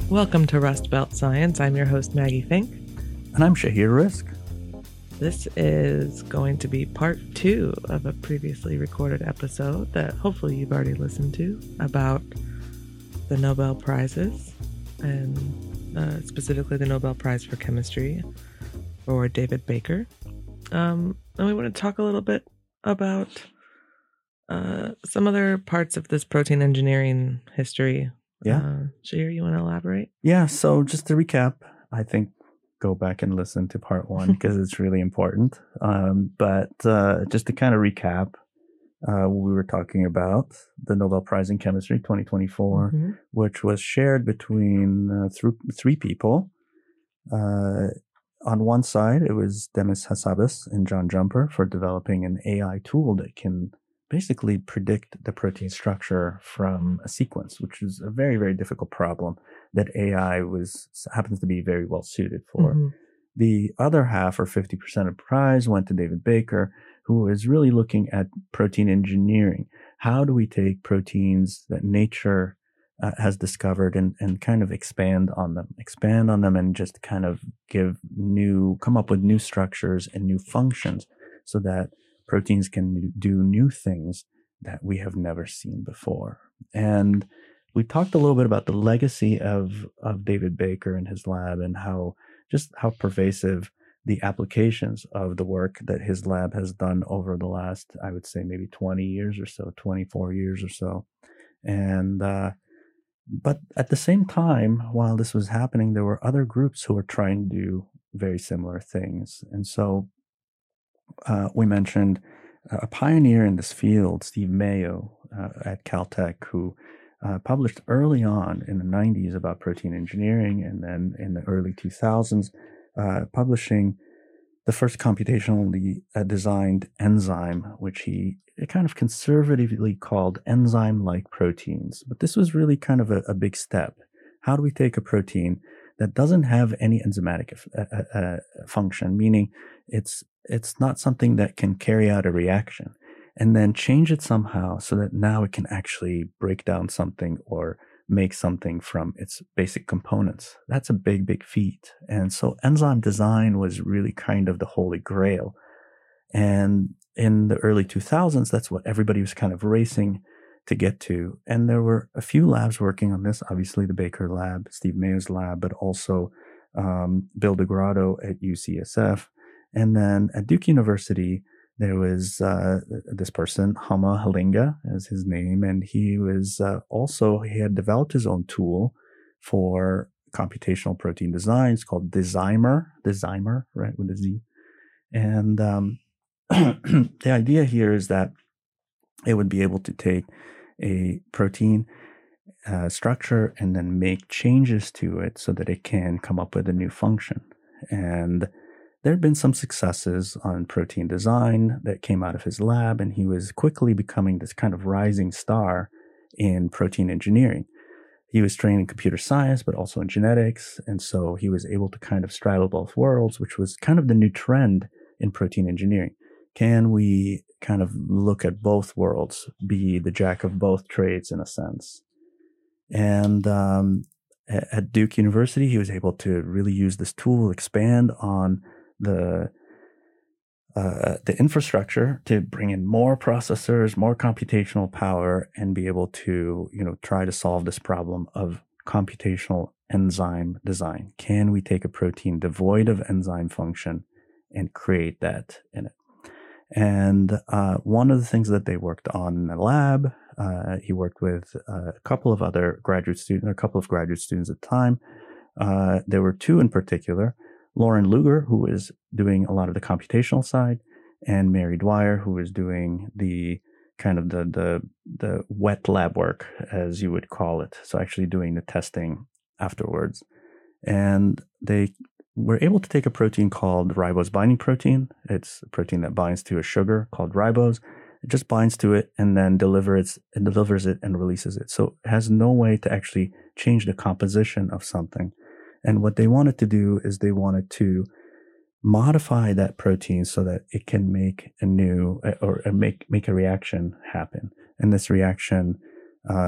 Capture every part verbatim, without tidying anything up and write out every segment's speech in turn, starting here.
Welcome to Rust Belt Science. I'm your host, Maggie Fink. And I'm Shahir Risk. This is going to be part two of a previously recorded episode that hopefully you've already listened to about the Nobel Prizes, and uh, specifically the Nobel Prize for Chemistry for David Baker. Um, and we want to talk a little bit about uh, some other parts of this protein engineering history. Yeah. Uh, Shahir, you want to elaborate? Yeah, so just to recap, I think go back and listen to part one because it's really important. Um, but uh, just to kind of recap, uh, we were talking about the Nobel Prize in Chemistry twenty twenty-four, mm-hmm. which was shared between uh, th- three people. Uh, on one side, it was Demis Hassabis and John Jumper for developing an A I tool that can basically predict the protein structure from a sequence, which is a very, very difficult problem that A I was happens to be very well suited for. Mm-hmm. The other half, or fifty percent of the prize, went to David Baker, who is really looking at protein engineering. How do we take proteins that nature uh, has discovered and, and kind of expand on them, expand on them and just kind of give new, come up with new structures and new functions so that proteins can do new things that we have never seen before. And we talked a little bit about the legacy of, of David Baker and his lab and how just how pervasive the applications of the work that his lab has done over the last, I would say maybe twenty years or so, twenty-four years or so. And, uh, but at the same time, while this was happening, there were other groups who were trying to do very similar things. And so Uh, we mentioned a pioneer in this field, Steve Mayo uh, at Caltech, who uh, published early on in the nineties about protein engineering, and then in the early two thousands, uh, publishing the first computationally uh, designed enzyme, which he kind of conservatively called enzyme-like proteins. But this was really kind of a, a big step. How do we take a protein that doesn't have any enzymatic uh, uh, function, meaning it's it's not something that can carry out a reaction, and then change it somehow so that now it can actually break down something or make something from its basic components? That's a big, big feat. And so enzyme design was really kind of the holy grail. And in the early two thousands, that's what everybody was kind of racing to get to. And there were a few labs working on this, obviously the Baker lab, Steve Mayo's lab, but also um, Bill DeGrotto at U C S F. And then at Duke University, there was uh, this person, Hama Halinga, as his name, and he was uh, also, he had developed his own tool for computational protein designs called Dezymer, Dezymer, right, with a Z. And um, the idea here is that it would be able to take a protein uh, structure and then make changes to it so that it can come up with a new function. And there had been some successes on protein design that came out of his lab, and he was quickly becoming this kind of rising star in protein engineering. He was trained in computer science, but also in genetics, and so he was able to kind of straddle both worlds, which was kind of the new trend in protein engineering. Can we kind of look at both worlds, be the jack of both trades in a sense? And um, at Duke University, he was able to really use this tool, expand on the uh, the infrastructure to bring in more processors, more computational power, and be able to, you know, try to solve this problem of computational enzyme design. Can we take a protein devoid of enzyme function and create that in it? And uh, one of the things that they worked on in the lab, uh, he worked with uh, a couple of other graduate students, a couple of graduate students at the time. Uh, there were two in particular. Lauren Luger, who was doing a lot of the computational side, and Mary Dwyer, who was doing the kind of the the the wet lab work, as you would call it. So actually doing the testing afterwards. And they were able to take a protein called ribose binding protein. It's a protein that binds to a sugar called ribose. It just binds to it and then delivers it, and delivers it and releases it. So it has no way to actually change the composition of something. And what they wanted to do is they wanted to modify that protein so that it can make a new or make make a reaction happen. And this reaction uh,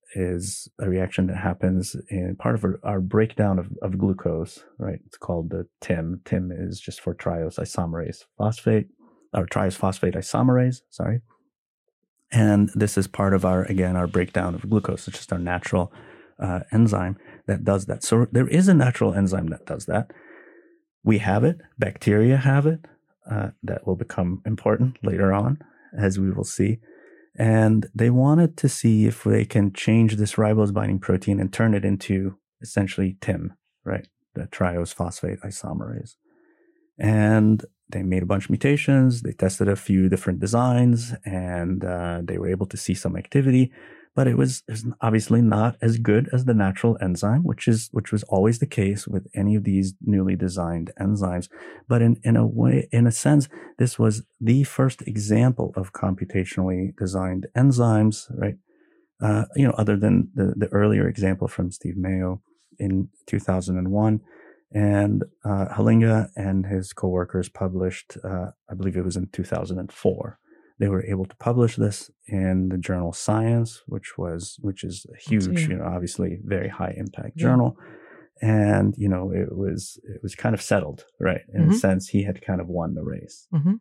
is a reaction that happens in part of our, our breakdown of, of glucose, right? It's called the T I M. T I M is just for triose isomerase phosphate, or triose phosphate isomerase, sorry. And this is part of our, again, our breakdown of glucose. It's just our natural uh, enzyme that does that. So there is a natural enzyme that does that. We have it. Bacteria have it. Uh, that will become important later on, as we will see. And they wanted to see if they can change this ribose binding protein and turn it into essentially T I M, right? The triose phosphate isomerase. And they made a bunch of mutations. They tested a few different designs, and uh, they were able to see some activity. But it was, it was obviously not as good as the natural enzyme, which is which was always the case with any of these newly designed enzymes. But in, in a way, in a sense, this was the first example of computationally designed enzymes, right? Uh, you know, other than the, the earlier example from Steve Mayo in two thousand one. And uh, Halinga and his coworkers published, uh, I believe it was in two thousand four. They were able to publish this in the journal Science, which was which is a huge, you know, obviously very high impact yeah. journal. And, you know, it was it was kind of settled, right? In mm-hmm. a sense, he had kind of won the race. Mm-hmm.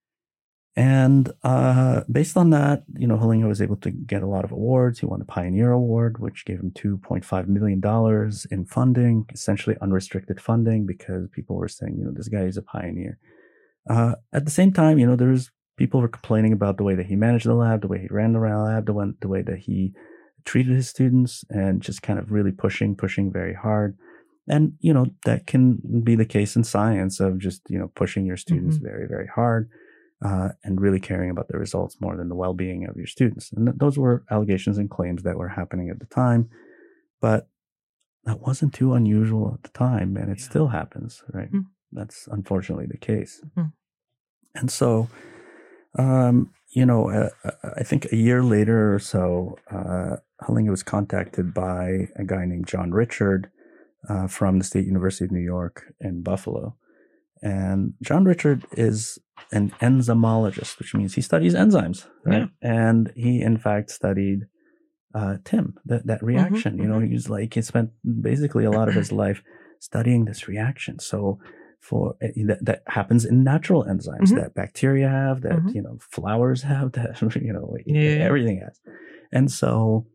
And uh, based on that, you know, Halinga was able to get a lot of awards. He won the Pioneer Award, which gave him two point five million dollars in funding, essentially unrestricted funding, because people were saying, you know, this guy is a pioneer. Uh, at the same time, you know, there's people were complaining about the way that he managed the lab, the way he ran the lab, the, one, the way that he treated his students, and just kind of really pushing, pushing very hard. And, you know, that can be the case in science of just, you know, pushing your students mm-hmm. very, very hard uh, and really caring about the results more than the well-being of your students. And th- those were allegations and claims that were happening at the time. But that wasn't too unusual at the time, and it yeah. still happens, right? Mm-hmm. That's unfortunately the case. Mm-hmm. And so... Um, you know, uh, I think a year later or so, uh, Halinga was contacted by a guy named John Richard uh, from the State University of New York in Buffalo. And John Richard is an enzymologist, which means he studies enzymes, right? Yeah. And he, in fact, studied uh, T I M, that, that reaction. Mm-hmm, you know, mm-hmm. he's like, he spent basically a lot of his life studying this reaction. So for that, that happens in natural enzymes mm-hmm. that bacteria have, that mm-hmm. you know flowers have, that you know yeah. everything has. And so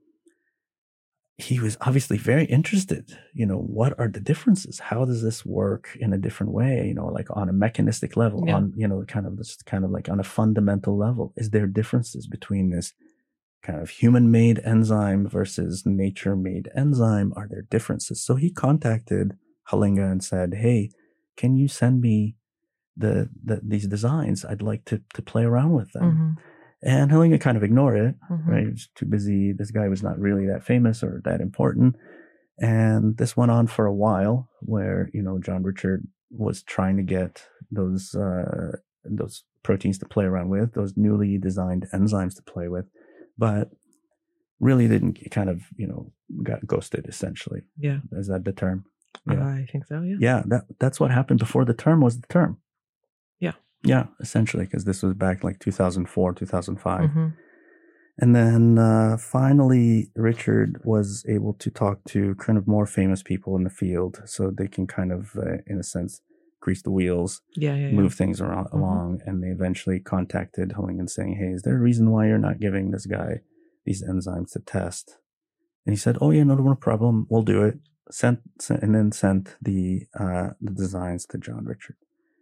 he was obviously very interested. You know, what are the differences? How does this work in a different way? You know, like on a mechanistic level, yeah. on you know, kind of this kind of like on a fundamental level. Is there differences between this kind of human-made enzyme versus nature-made enzyme? Are there differences? So he contacted Halinga and said, "Hey, can you send me the, the these designs? I'd like to to play around with them." Mm-hmm. And Halinga kind of ignored it, mm-hmm. right? He was too busy. This guy was not really that famous or that important. And this went on for a while where, you know, John Richard was trying to get those uh, those proteins to play around with, those newly designed enzymes to play with, but really didn't kind of, you know, got ghosted essentially. Yeah. Is that the term? Yeah. Uh, I think so, yeah. Yeah, that that's what happened before the term was the term. Yeah. Yeah, essentially, because this was back like two thousand four, two thousand five. Mm-hmm. And then uh, finally, Richard was able to talk to kind of more famous people in the field so they can kind of, uh, in a sense, grease the wheels, yeah, yeah, move yeah. things around, mm-hmm. along. And they eventually contacted Halinga saying, "Hey, is there a reason why you're not giving this guy these enzymes to test?" And he said, "Oh, yeah, no, no problem. We'll do it." Sent, sent and then sent the uh, the designs to John Richard.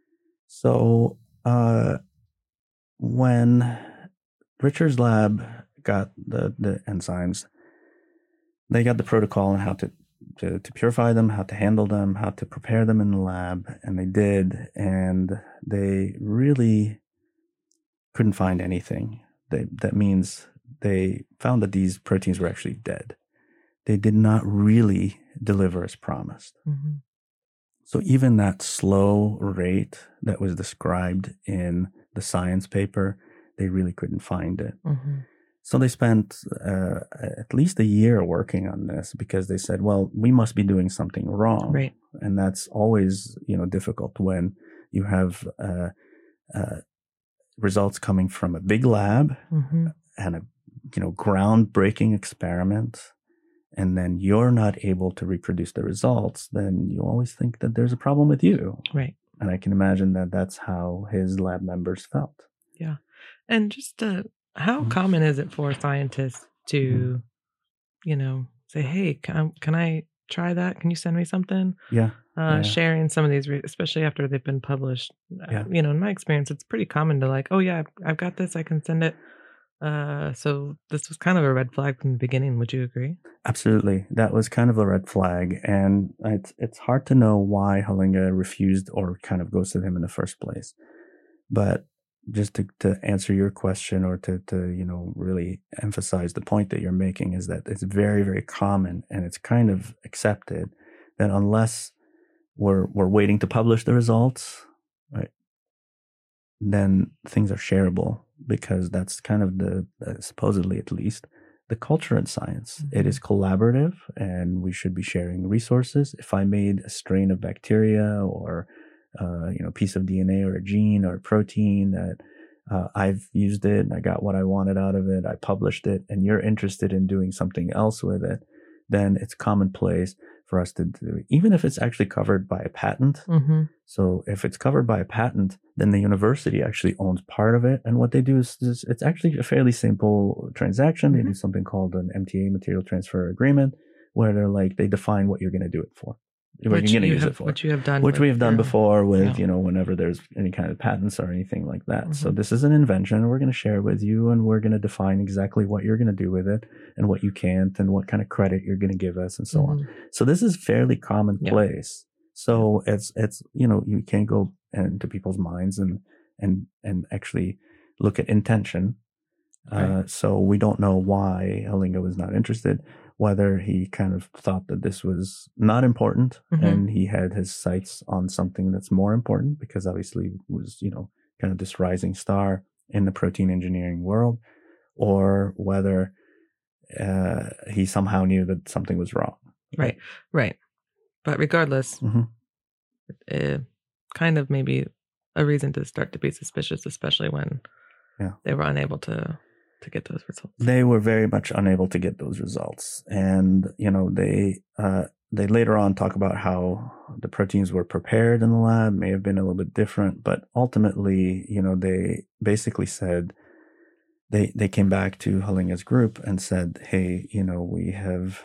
So uh, when Richard's lab got the, the enzymes, they got the protocol on how to, to to purify them, how to handle them, how to prepare them in the lab, and they did, and they really couldn't find anything. They, that means they found that these proteins were actually dead. They did not really deliver as promised. Mm-hmm. So even that slow rate that was described in the Science paper, they really couldn't find it. Mm-hmm. So they spent uh, at least a year working on this because they said, well, we must be doing something wrong. Right. And that's always, you know, difficult when you have uh, uh, results coming from a big lab mm-hmm. and a, you know, groundbreaking experiment and then you're not able to reproduce the results, then you always think that there's a problem with you. Right. And I can imagine that that's how his lab members felt. Yeah. And just uh, how Mhm. common is it for scientists to, Mhm. you know, say, hey, can I, can I try that? Can you send me something? Yeah. Uh, yeah. Sharing some of these, re- especially after they've been published. Uh, Yeah. You know, in my experience, it's pretty common to like, oh, yeah, I've, I've got this. I can send it. Uh, so this was kind of a red flag from the beginning. Would you agree? Absolutely. That was kind of a red flag. And it's, it's hard to know why Halinga refused or kind of ghosted him in the first place. But just to, to answer your question, or to, to, you know, really emphasize the point that you're making, is that it's very, very common, and it's kind of accepted that unless we're, we're waiting to publish the results, right, then things are shareable, because that's kind of the, uh, supposedly at least, the culture in science. Mm-hmm. It is collaborative, and we should be sharing resources. If I made a strain of bacteria, or uh, you know, piece of D N A or a gene or a protein that uh, I've used it and I got what I wanted out of it, I published it, and you're interested in doing something else with it, then it's commonplace for us to do, even if it's actually covered by a patent. Mm-hmm. So if it's covered by a patent, then the university actually owns part of it. And what they do is, is it's actually a fairly simple transaction. Mm-hmm. They do something called an M T A, material transfer agreement, where they're like, they define what you're going to do it for. What Which you're going to you use have, it for. which you have done. Which with we have done your- before with, yeah. you know, whenever there's any kind of patents or anything like that. Mm-hmm. So this is an invention. We're going to share it with you, and we're going to define exactly what you're going to do with it and what you can't, and what kind of credit you're going to give us, and so Mm-hmm. on. So this is fairly commonplace. Yeah. So yeah. it's, it's, you know, you can't go into people's minds and, and, and actually look at intention. Right. Uh, so we don't know why Halinga was not interested, whether he kind of thought that this was not important, Mm-hmm. and he had his sights on something that's more important, because obviously it was, you know, kind of this rising star in the protein engineering world, or whether uh, he somehow knew that something was wrong. Right. Right. But regardless, Mm-hmm. uh, kind of maybe a reason to start to be suspicious, especially when yeah. they were unable to to get those results. They were very much unable to get those results. And, you know, they, uh, they later on talk about how the proteins were prepared in the lab, may have been a little bit different, but ultimately, you know, they basically said, they, they came back to Halinga's group and said, hey, you know, we have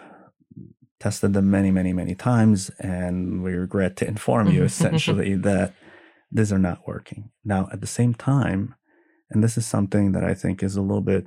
tested them many, many, many times, and we regret to inform you essentially that these are not working. Now, at the same time, and this is something that I think is a little bit,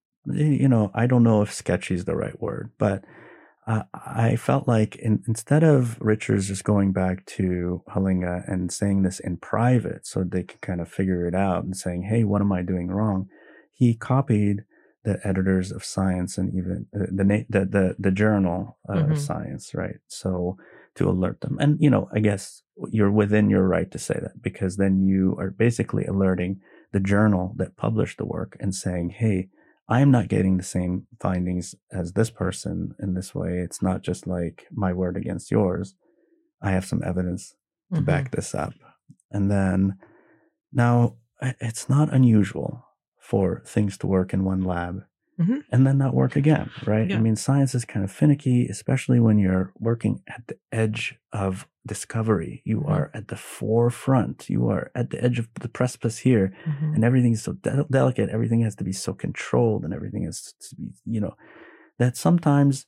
you know, I don't know if sketchy is the right word, but uh, I felt like in, instead of Richards just going back to Halinga and saying this in private so they can kind of figure it out and saying, hey, what am I doing wrong? He copied the editors of Science, and even uh, the, the, the, the journal uh, Mm-hmm. of Science, right? So to alert them. And, you know, I guess you're within your right to say that, because then you are basically alerting the journal that published the work and saying, hey, I'm not getting the same findings as this person in this way. It's not just like my word against yours. I have some evidence to Mm-hmm. back this up. And then now it's not unusual for things to work in one lab Mm-hmm. and then not work again, right? Yeah. I mean, science is kind of finicky, especially when you're working at the edge of discovery. You Mm-hmm. are at the forefront. You are at the edge of the precipice here, Mm-hmm. and everything's so de- delicate. Everything has to be so controlled, and everything has to be, you know, that sometimes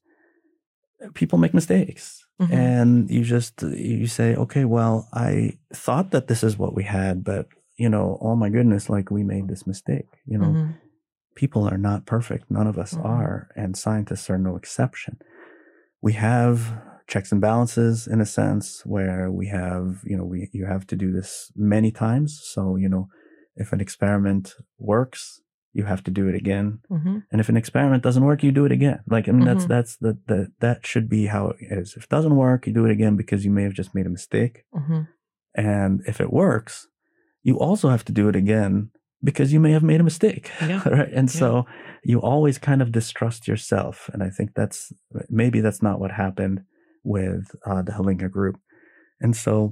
people make mistakes. Mm-hmm. And you just, you say, okay, well, I thought that this is what we had, but, you know, oh my goodness, like we made this mistake, you know. Mm-hmm. People are not perfect. None of us Mm-hmm. are, and scientists are no exception. We have checks and balances in a sense where we have, you know, we, you have to do this many times. So, you know, if an experiment works, you have to do it again. Mm-hmm. And if an experiment doesn't work, you do it again. Like, I mean, Mm-hmm. that's, that's the, the, that should be how it is. If it doesn't work, you do it again because you may have just made a mistake. Mm-hmm. And if it works, you also have to do it again because you may have made a mistake. Yeah. Right. And Yeah. so you always kind of distrust yourself. And I think that's, maybe that's not what happened with uh, the Halinga group. And so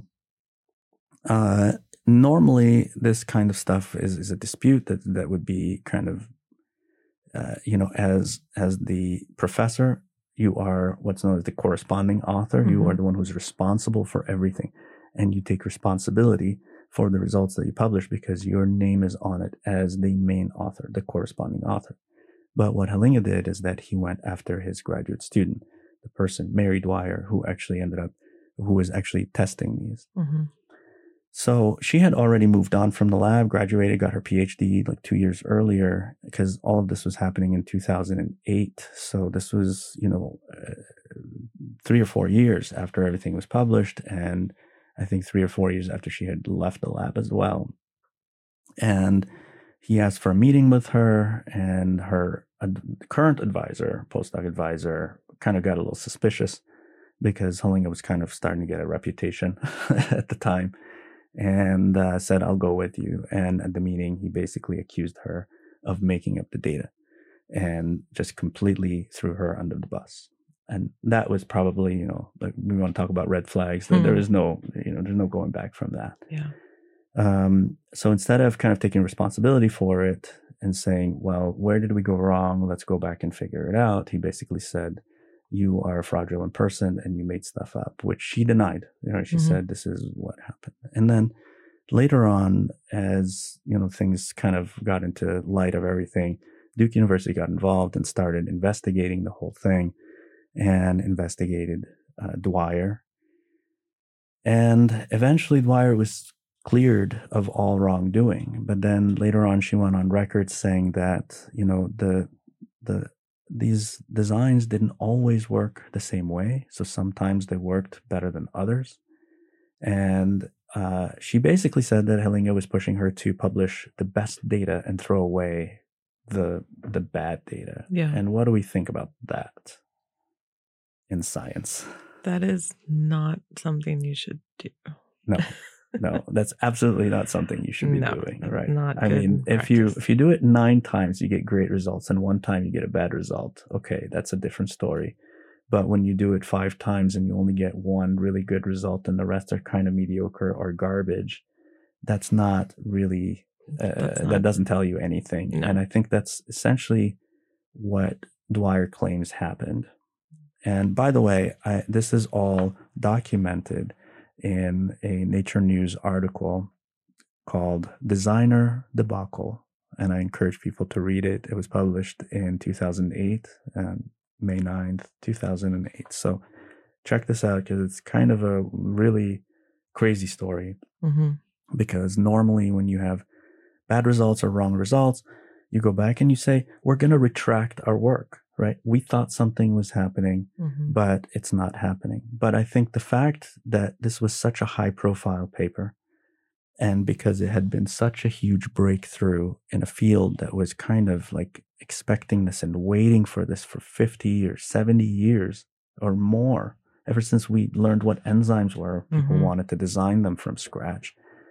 uh, normally this kind of stuff is, is a dispute that, that would be kind of, uh, you know, as, as the professor, you are what's known as the corresponding author. Mm-hmm. You are the one who's responsible for everything, and you take responsibility for the results that you publish because your name is on it as the main author, the corresponding author. But what Halinga did is that he went after his graduate student, the person, Mary Dwyer, who actually ended up, who was actually testing these. Mm-hmm. So she had already moved on from the lab, graduated, got her PhD like two years earlier, because all of this was happening in two thousand eight. So this was, you know, uh, three or four years after everything was published. And I think three or four years after she had left the lab as well. And he asked for a meeting with her, and her ad- current advisor, postdoc advisor, kind of got a little suspicious because Halinga was kind of starting to get a reputation at the time, and uh, said, I'll go with you. And at the meeting, he basically accused her of making up the data and just completely threw her under the bus. And that was probably, you know, like we want to talk about red flags. Hmm. There is no, you know, there's no going back from that. Yeah. Um, so instead of kind of taking responsibility for it and saying, well, where did we go wrong? Let's go back and figure it out. He basically said, you are a fraudulent person and you made stuff up, which she denied. You know, she mm-hmm. said, this is what happened. And then later on, as, you know, things kind of got into light of everything, Duke University got involved and started investigating the whole thing and investigated uh, Dwyer. And eventually Dwyer was cleared of all wrongdoing. But then later on, she went on record saying that, you know, the, the, these designs didn't always work the same way. So sometimes they worked better than others. And uh, she basically said that Halinga was pushing her to publish the best data and throw away the the bad data. Yeah. And what do we think about that in science? That is not something you should do. No. No, that's absolutely not something you should be no, doing, right? Not I good mean, if practice. you if you do it nine times, you get great results, and one time you get a bad result. Okay, that's a different story. But when you do it five times and you only get one really good result, and the rest are kind of mediocre or garbage, that's not really uh, that's not, that doesn't tell you anything. No. And I think that's essentially what Dwyer claims happened. And by the way, I, this is all documented in a Nature News article called Designer Debacle. And I encourage people to read it. It was published in two thousand eight, um, May ninth, two thousand eight. So check this out because it's kind of a really crazy story. Mm-hmm. Because normally when you have bad results or wrong results, you go back and you say, we're going to retract our work. Right? We thought something was happening, mm-hmm. but it's not happening. But I think the fact that this was such a high profile paper, and because it had been such a huge breakthrough in a field that was kind of like expecting this and waiting for this for fifty or seventy years or more, ever since we learned what enzymes were, people mm-hmm. wanted to design them from scratch.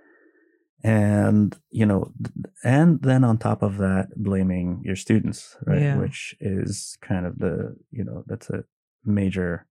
And, you know, and then on top of that, blaming your students, right? Yeah. Which is kind of the, you know, that's a major,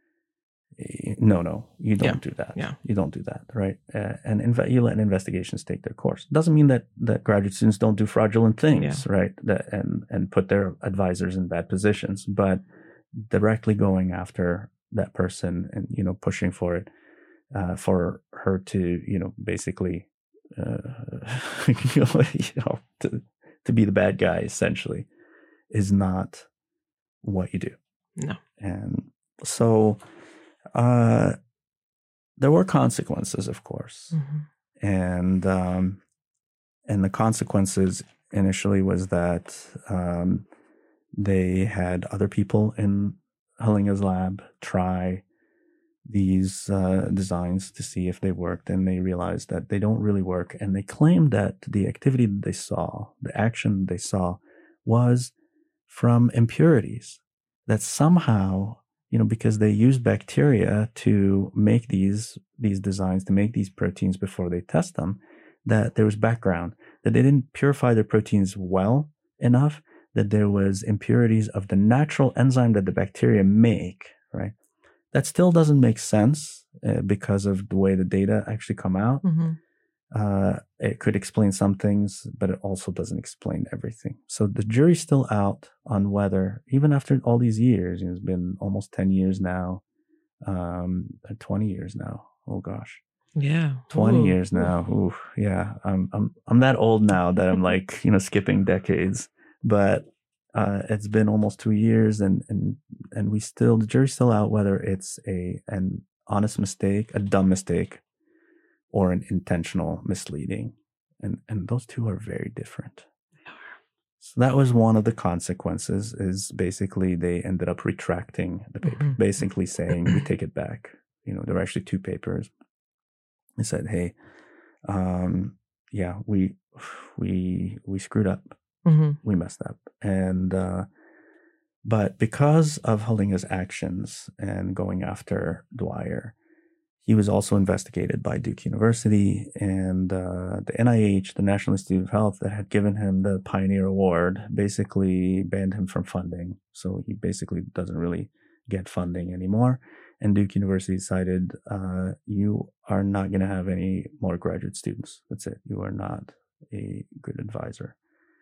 no, no, you don't yeah. do that. Yeah. You don't do that, right? Uh, and inv- you let investigations take their course. Doesn't mean that, that graduate students don't do fraudulent things, yeah. right? That, and, and put their advisors in bad positions, but directly going after that person and, you know, pushing for it, uh, for her to, you know, basically, Uh, you know, you know to, to be the bad guy essentially is not what you do. No. And so uh, there were consequences, of course. Mm-hmm. And um, and the consequences initially was that um, they had other people in Halinga's lab try these uh, designs to see if they worked, and they realized that they don't really work. And they claimed that the activity that they saw, the action they saw, was from impurities. That somehow, you know, because they used bacteria to make these these designs, to make these proteins before they test them, that there was background, that they didn't purify their proteins well enough, that there was impurities of the natural enzyme that the bacteria make, right? That still doesn't make sense uh, because of the way the data actually come out. Mm-hmm. Uh, it could explain some things, but it also doesn't explain everything. So the jury's still out on whether, even after all these years, you know, it's been almost ten years now, um, twenty years now. Oh gosh. Yeah. twenty Ooh. years now. Ooh, yeah. I'm, I'm, I'm that old now that I'm like, you know, skipping decades, but, uh, it's been almost two years and, and, and we still, the jury's still out whether it's a, an honest mistake, a dumb mistake, or an intentional misleading. And, and those two are very different. So that was one of the consequences, is basically they ended up retracting the paper, Mm-hmm. basically saying, we take it back. You know, there were actually two papers. They said, hey, um, yeah, we, we, we screwed up. Mm-hmm. We messed up. And, uh, but because of Hulinga's actions and going after Dwyer, he was also investigated by Duke University, and uh, the N I H, the National Institute of Health, that had given him the Pioneer Award, basically banned him from funding. So he basically doesn't really get funding anymore. And Duke University decided, uh, you are not going to have any more graduate students. That's it. You are not a good advisor.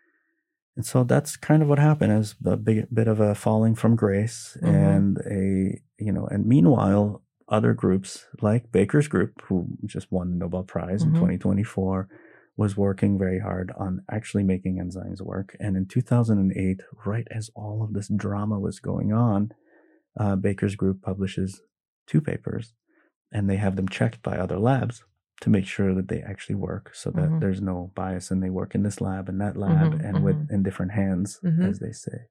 And so that's kind of what happened, is a big bit of a falling from grace. Mm-hmm. And a, you know, and meanwhile, other groups like Baker's Group, who just won the Nobel Prize mm-hmm. in twenty twenty-four, was working very hard on actually making enzymes work. And in two thousand eight, right as all of this drama was going on, uh, Baker's Group publishes two papers, and they have them checked by other labs to make sure that they actually work, so that mm-hmm. there's no bias, and they work in this lab and that lab mm-hmm. and mm-hmm. with in different hands, mm-hmm. as they say.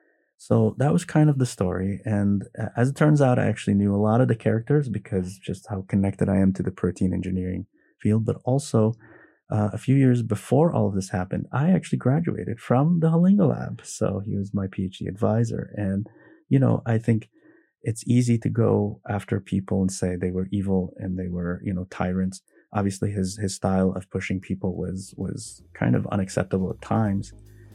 So that was kind of the story. And as it turns out, I actually knew a lot of the characters because just how connected I am to the protein engineering field. But also, uh, a few years before all of this happened, I actually graduated from the Hulinga lab. So he was my PhD advisor. And, you know, I think it's easy to go after people and say they were evil and they were, you know, tyrants. Obviously, his his style of pushing people was was kind of unacceptable at times.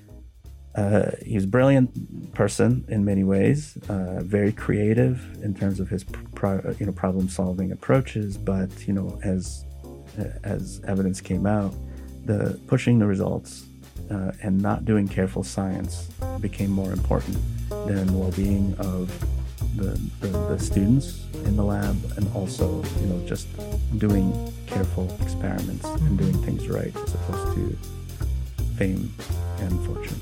Uh, he's a brilliant person in many ways, uh, very creative in terms of his pro- you know problem-solving approaches. But you know, as as evidence came out, the pushing the results uh, and not doing careful science became more important than well-being of the, the the students in the lab, and also you know just doing careful experiments and doing things right as opposed to fame and fortune.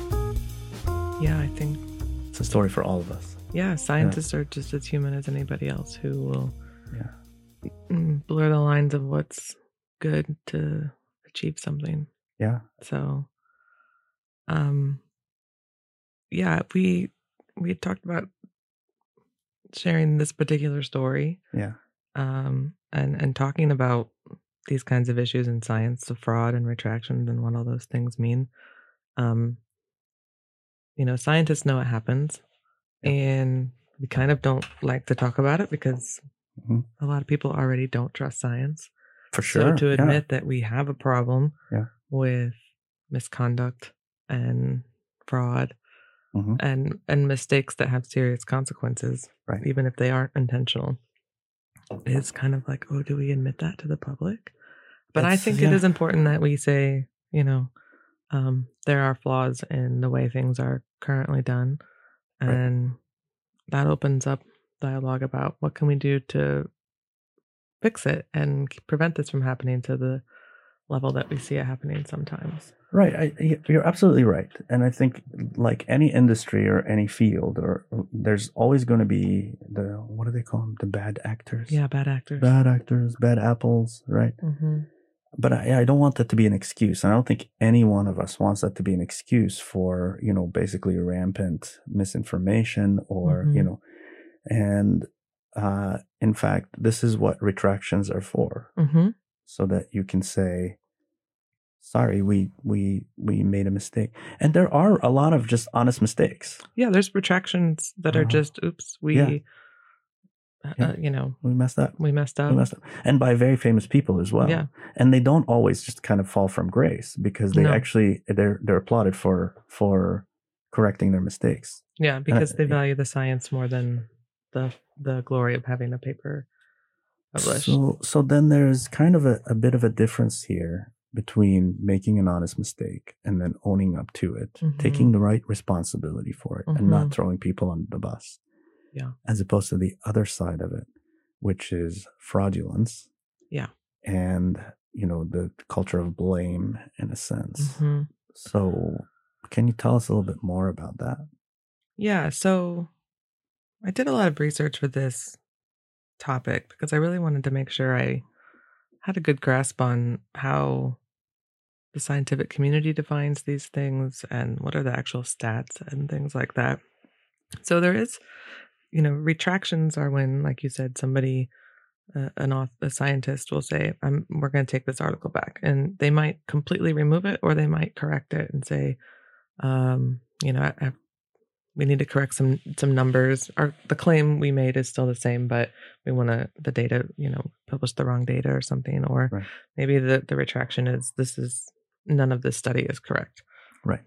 Yeah, I think it's a story for all of us. Yeah, scientists yeah. are just as human as anybody else who will yeah. blur the lines of what's good to achieve something. Yeah. So, um, yeah, we we had talked about sharing this particular story. Yeah. Um, and and talking about these kinds of issues in science, the fraud and retractions and what all those things mean. Um. You know, scientists know it happens, yeah. and we kind of don't like to talk about it because mm-hmm. a lot of people already don't trust science. For sure. So to admit yeah. that we have a problem yeah. with misconduct and fraud mm-hmm. and, and mistakes that have serious consequences, right. even if they aren't intentional, is kind of like, oh, do we admit that to the public? But it's, I think yeah. it is important that we say, you know, Um, there are flaws in the way things are currently done, and right. that opens up dialogue about what can we do to fix it and prevent this from happening to the level that we see it happening sometimes. Right. I, you're absolutely right. And I think like any industry or any field, or there's always going to be the, what do they call them? The bad actors. Yeah, bad actors. Bad actors, bad apples, right? Mm-hmm. But I, I don't want that to be an excuse. And I don't think any one of us wants that to be an excuse for, you know, basically rampant misinformation or, mm-hmm. you know, and uh, in fact, this is what retractions are for. Mm-hmm. So that you can say, sorry, we, we, we made a mistake. And there are a lot of just honest mistakes. Yeah, there's retractions that uh, are just, oops, we... Yeah. Uh, yeah. you know, we messed up. We messed up. We messed up. And by very famous people as well. Yeah. And they don't always just kind of fall from grace because they no. actually, they're they're applauded for for correcting their mistakes. Yeah, because uh, they value the science more than the the glory of having a paper published. So, so then there's kind of a, a bit of a difference here between making an honest mistake and then owning up to it, Mhm. taking the right responsibility for it, and not Mhm. throwing people under the bus. Yeah. As opposed to the other side of it, which is fraudulence. Yeah. And, you know, the culture of blame in a sense. Mhm. So can you tell us a little bit more about that? Yeah. So I did a lot of research for this topic because I really wanted to make sure I had a good grasp on how the scientific community defines these things and what are the actual stats and things like that. So there is, you know, retractions are when, like you said, somebody, uh, an author, a scientist will say, "I'm we're going to take this article back," and they might completely remove it, or they might correct it and say, um, you know, I, I, we need to correct some some numbers. Our the claim we made is still the same, but we want to the data, you know, publish the wrong data or something, or Right. maybe the the retraction is this is none of this study is correct, Right.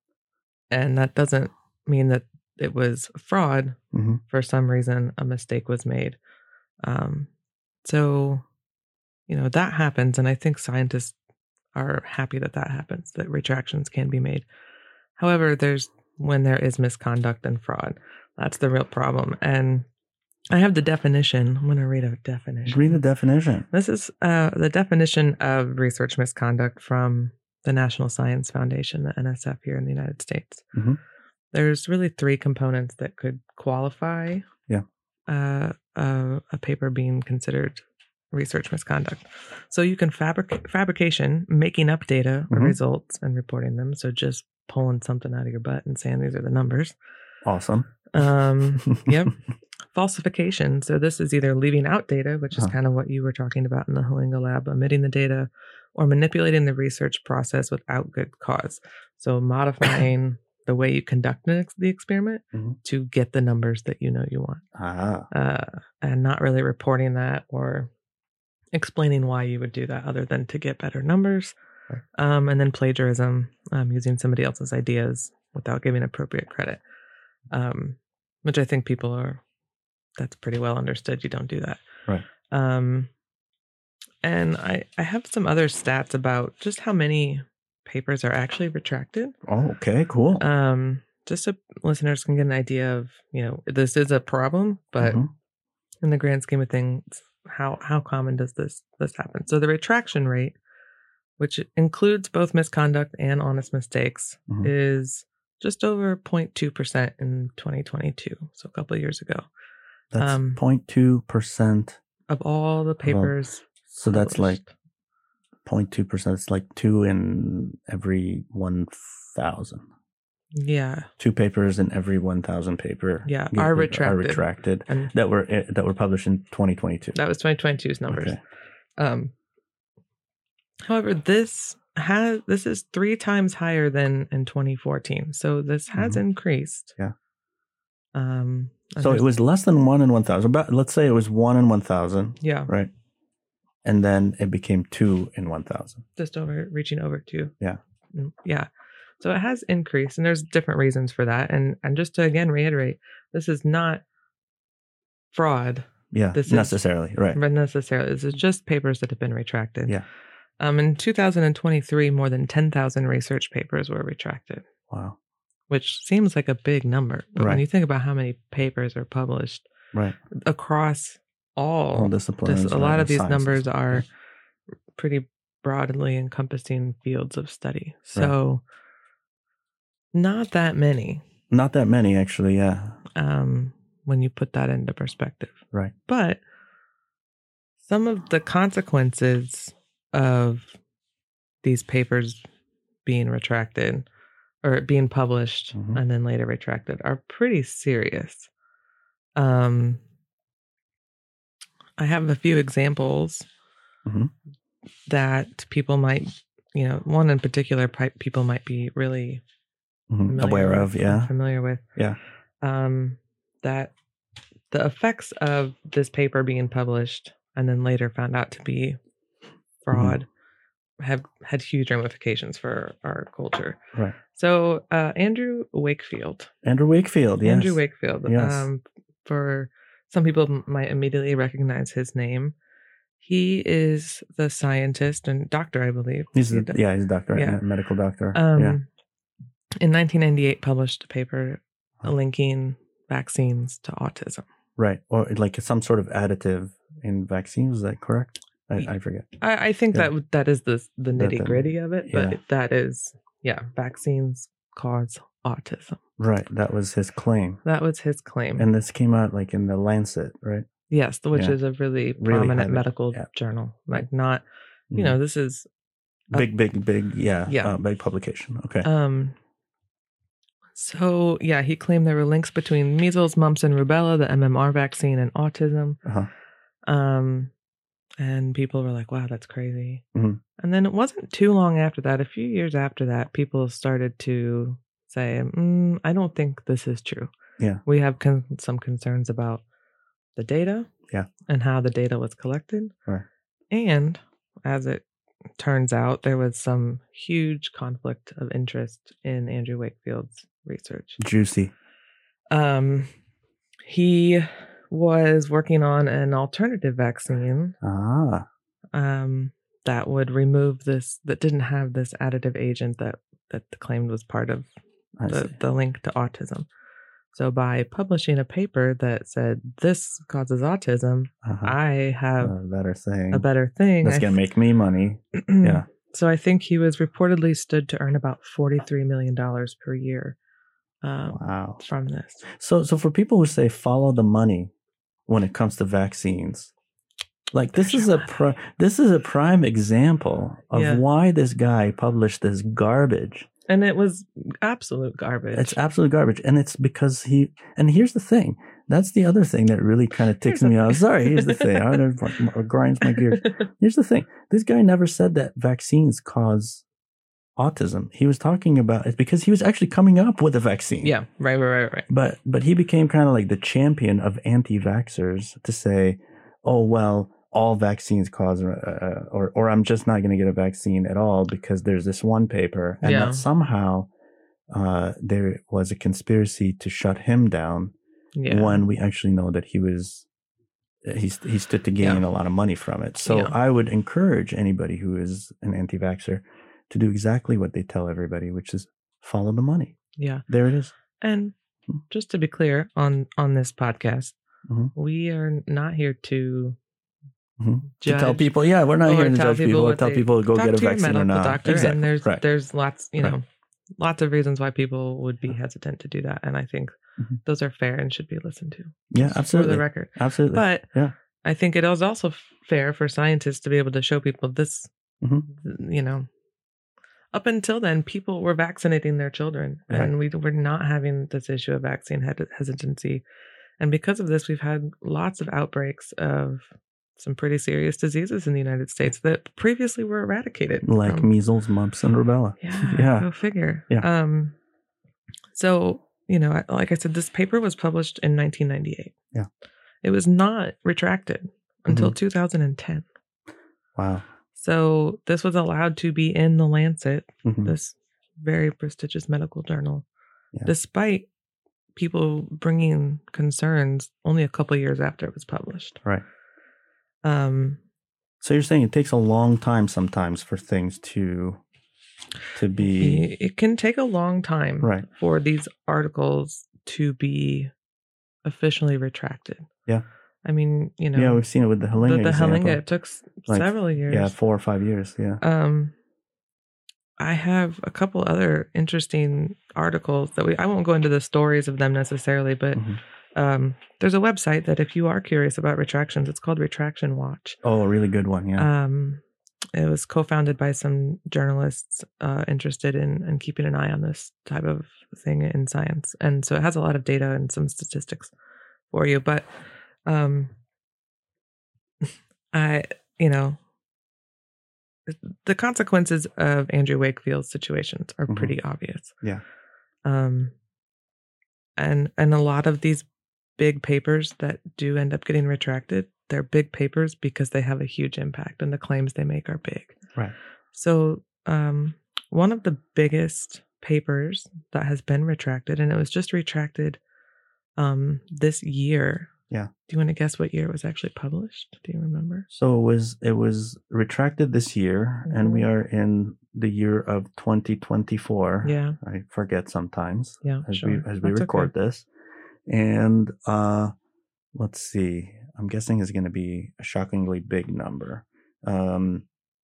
and that doesn't mean that it was fraud. Mm-hmm. For some reason, a mistake was made. Um, so, you know, that happens, and I think scientists are happy that that happens, that retractions can be made. However, there's when there is misconduct and fraud, that's the real problem. And I have the definition. I'm going to read a definition. Read the definition. This is uh, the definition of research misconduct from the National Science Foundation, the N S F here in the United States. Mm-hmm. There's really three components that could qualify Yeah. uh, uh, a paper being considered research misconduct. So you can fabric fabrication, making up data or Mhm. results and reporting them. So just pulling something out of your butt and saying these are the numbers. Awesome. Um, yep. Falsification. So this is either leaving out data, which is Huh. kind of what you were talking about in the Halinga lab, omitting the data, or manipulating the research process without good cause. So modifying the way you conduct an ex- the experiment Mhm. to get the numbers that you know you want, Ah. uh, and not really reporting that or explaining why you would do that other than to get better numbers. Right. Um, and then plagiarism, um, using somebody else's ideas without giving appropriate credit, um, which I think people are, that's pretty well understood. You don't do that. Right. Um, and I, I have some other stats about just how many papers are actually retracted. Oh, okay, cool. Um, just so listeners can get an idea of, you know, this is a problem, but Mhm. in the grand scheme of things, how how common does this this happen? So the retraction rate, which includes both misconduct and honest mistakes, Mhm. is just over zero point two percent in twenty twenty-two, so a couple of years ago, That's um, zero point two percent. of all the papers. So that's like published. zero point two percent. It's like two in every one thousand. Yeah, Two papers in every one thousand paper. Yeah, get- are Are retracted. retracted. and That were eh, that were published in twenty twenty-two. that was twenty twenty-two's numbers. Okay. Um, however, this has this is three times higher than in twenty fourteen, so this has Mhm. increased. Yeah. Um. and So it there's- was less than one in one thousand. About let's say it was one in one thousand, yeah, right? And then it became two in one thousand. just over reaching over two. Yeah. Mm, yeah. So it has increased, and there's different reasons for that. And and just to again reiterate, this is not fraud, Yeah, This is- necessarily, right? but necessarily this is just papers that have been retracted. Yeah. Um. In two thousand twenty-three, more than ten thousand research papers were retracted, Wow. which seems like a big number. But when Right. you think about how many papers are published Right. across all, All disciplines. dis- a right, lot and of these sciences. numbers are pretty broadly encompassing fields of study. So not that many, Not that many, actually. Yeah. um, when you put that into perspective. Right. But some of the consequences of these papers being retracted or being published Mhm. and then later retracted are pretty serious. Um, I have a few examples Mhm. that people might, you know, one in particular pi- people might be really Mhm. familiar Aware with, of, yeah. familiar with. Yeah. Um, that the effects of this paper being published and then later found out to be fraud have had huge ramifications for our culture. Right. So uh, Andrew Wakefield, Andrew Wakefield, yes. Andrew Wakefield. Yes. Um, for some people m- might immediately recognize his name. He is the scientist and doctor, I believe. He's a, yeah, he's a doctor, Yeah. a medical doctor. Um, yeah. In nineteen ninety-eight, published a paper linking vaccines to autism. Right. Or like some sort of additive in vaccines. Is that correct? I, I forget. I, I think Yeah. that that is the, the nitty gritty of it, but yeah. that is, yeah, vaccines cause autism. Right. That was his claim. That was his claim. And this came out like in the Lancet, right? Yes, which Yeah. is a really, Really prominent highly- medical yeah. journal. Like not, you Mhm. know, this is Big, big, big, yeah. Yeah. Uh, big publication. Okay. Um. So yeah, he claimed there were links between measles, mumps, and rubella, the M M R vaccine, and autism. Uh-huh. Um, and people were like, "Wow, that's crazy." Mhm. And then it wasn't too long after that, a few years after that, people started to say, mm, "I don't think this is true." Yeah. We have con- some concerns about the data, Yeah. and how the data was collected, Right. and as it turns out, there was some huge conflict of interest in Andrew Wakefield's research. Juicy. Um, he was working on an alternative vaccine Ah. um, that would remove this, that didn't have this additive agent that that claimed was part of I the, see. the link to autism. So by publishing a paper that said this causes autism, Uh-huh. I have a better thing. a better thing. That's I going to th- make me money. Yeah. So I think he was reportedly stood to earn about forty-three million dollars per year um, Wow. from this. So, so for people who say follow the money when it comes to vaccines, like this There's is your a pri- this is a prime example of Yeah. why this guy published this garbage. And it was absolute garbage. It's absolute garbage, and it's because he. And here's the thing. That's the other thing that really kind of ticks Here's the me off. thing. Sorry, here's the thing. I don't, it grinds my gears. Here's the thing. This guy never said that vaccines cause autism. He was talking about it because he was actually coming up with a vaccine. Yeah, right, right, right, right. But but he became kind of like the champion of anti-vaxxers to say, oh, well, all vaccines cause, uh, or or I'm just not going to get a vaccine at all because there's this one paper. And Yeah. that somehow uh, there was a conspiracy to shut him down Yeah. when we actually know that he was, he, he stood to gain Yeah. a lot of money from it. So Yeah. I would encourage anybody who is an anti-vaxxer to do exactly what they tell everybody, which is follow the money. Yeah. There it is. And just to be clear on on this podcast, Mhm. we are not here to Mhm. To judge tell people, yeah, we're not or here to tell judge people, people or what tell they- people to go talk get a to your vaccine or medical not. doctor. Exactly. And there's right. there's lots, you Right. know, lots of reasons why people would be hesitant to do that, and I think Mhm. those are fair and should be listened to. Yeah, For absolutely. the record. Absolutely. But Yeah. I think it is also f- fair for scientists to be able to show people this, Mhm. you know, up until then, people were vaccinating their children, Right. and we were not having this issue of vaccine hed- hesitancy. And because of this, we've had lots of outbreaks of some pretty serious diseases in the United States that previously were eradicated. Like from- measles, mumps, and rubella. yeah, Yeah. go figure. Yeah. Um, so, you know, I- like I said, this paper was published in nineteen ninety-eight. Yeah. It was not retracted until Mhm. two thousand ten. Wow. So this was allowed to be in the Lancet, Mhm. this very prestigious medical journal, Yeah. despite people bringing concerns only a couple years after it was published. Right. Um, So you're saying it takes a long time sometimes for things to to be it it can take a long time right. for these articles to be officially retracted. Yeah. I mean, you know, Yeah, we've seen it with the the, Hellinga the example. Hellinga, it took s- Like, several years. Yeah, four or five years. Yeah. Um, I have a couple other interesting articles that we, I won't go into the stories of them necessarily, but Mhm. um, there's a website that if you are curious about retractions, it's called Retraction Watch. Oh, a really good one. Yeah. Um, it was co-founded by some journalists uh, interested in, in keeping an eye on this type of thing in science. And so it has a lot of data and some statistics for you. But um, I, you know, the consequences of Andrew Wakefield's situations are Mhm. pretty obvious. Yeah. Um, and and a lot of these big papers that do end up getting retracted, they're big papers because they have a huge impact and the claims they make are big. Right. So um, one of the biggest papers that has been retracted, and it was just retracted um, this year, Yeah. Do you want to guess what year it was actually published? Do you remember? So it was it was retracted this year, mm-hmm. and we are in the year of twenty twenty-four. Yeah. I forget sometimes. Yeah, as sure. we as we That's record okay. this. And uh let's see. I'm guessing it's going to be a shockingly big number. Um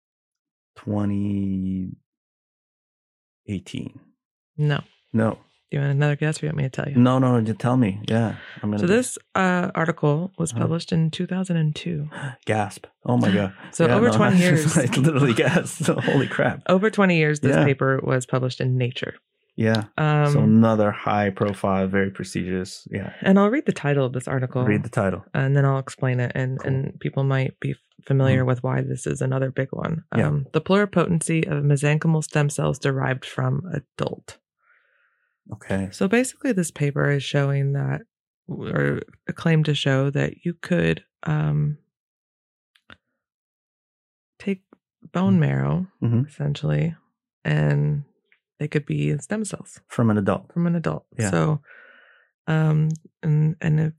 twenty eighteen. No. No. Do you want another guess, or you want me to tell you? No, no, just tell me. Yeah. I'm gonna so be... this uh, article was published uh-huh. in two thousand two. Gasp. Oh my God. so yeah, over no, twenty years. I literally gasped. Holy crap. Over twenty years, this yeah. paper was published in Nature. Yeah. Um, so another high profile, very prestigious. Yeah. And I'll read the title of this article. Read the title. And then I'll explain it. And, cool. and people might be familiar mm. with why this is another big one. Yeah. Um, the pluripotency of mesenchymal stem cells derived from adult. Okay. So basically this paper is showing that, or a claim to show that you could um, take bone marrow, mm-hmm. essentially, and they could be stem cells. From an adult. From an adult. Yeah. So, um, and, and if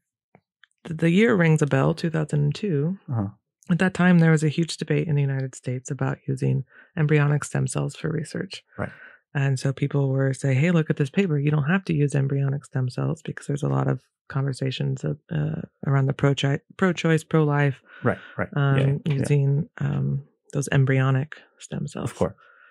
the year rings a bell, two thousand two. Uh-huh. At that time, there was a huge debate in the United States about using embryonic stem cells for research. Right. And so people were saying, hey, look at this paper. You don't have to use embryonic stem cells, because there's a lot of conversations of, uh, around the pro-choice, pro-choice, pro-life. Right, right. Um, yeah, using yeah. Um, those embryonic stem cells. Of course.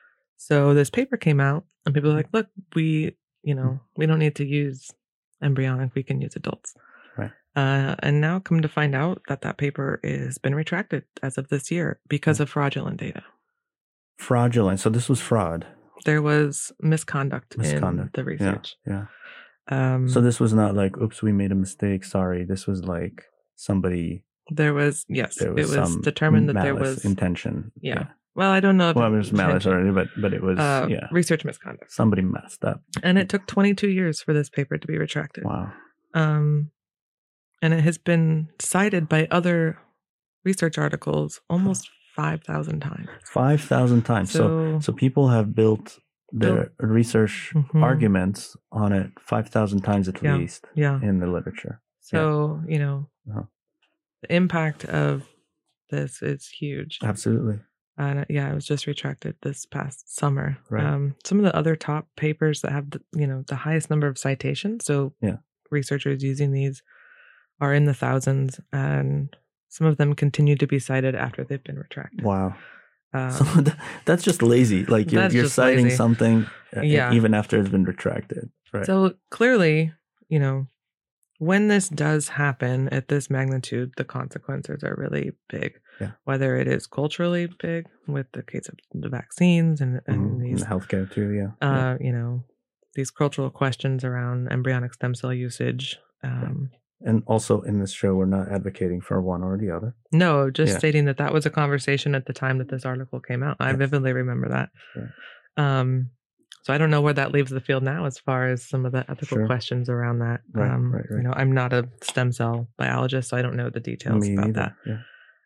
So this paper came out and people were like, look, we, you know, we don't need to use embryonic. We can use adults. Right. Uh, and now come to find out that that paper has been retracted as of this year because yeah. of fraudulent data. Fraudulent. So this was fraud. There was misconduct, misconduct. in the research. Yeah. yeah. Um, so this was not like, oops, we made a mistake. Sorry. This was like somebody. There was, yes. There was it was determined that there was intention. Yeah. yeah. Well, I don't know if well, it was malice already, but but it was uh, yeah. research misconduct. Somebody messed up. And it took twenty-two years for this paper to be retracted. Wow. Um, and it has been cited by other research articles almost five thousand times. five thousand times. So, so, so people have built their built, research mm-hmm. arguments on it five thousand times at yeah, least yeah. in the literature. So, yeah. you know, uh-huh. the impact of this is huge. Absolutely. And yeah, it was just retracted this past summer. Right. Um, some of the other top papers that have, the, you know, the highest number of citations, so yeah. researchers using these are in the thousands, and some of them continue to be cited after they've been retracted. Wow. Um, so that, that's just lazy. Like you're, you're citing lazy. something yeah. even after it's been retracted. Right. So clearly, you know, when this does happen at this magnitude, the consequences are really big. Yeah. Whether it is culturally big with the case of the vaccines and, and mm-hmm. these and healthcare too, yeah. Uh, yeah. You know, these cultural questions around embryonic stem cell usage. Um, right. And also in this show, we're not advocating for one or the other. No, just yeah. stating that that was a conversation at the time that this article came out. I yes. vividly remember that. Yeah. Um, so I don't know where that leaves the field now as far as some of the ethical sure. questions around that. Right, um, right, right. You know, I'm not a stem cell biologist, so I don't know the details Me about either. that. Yeah.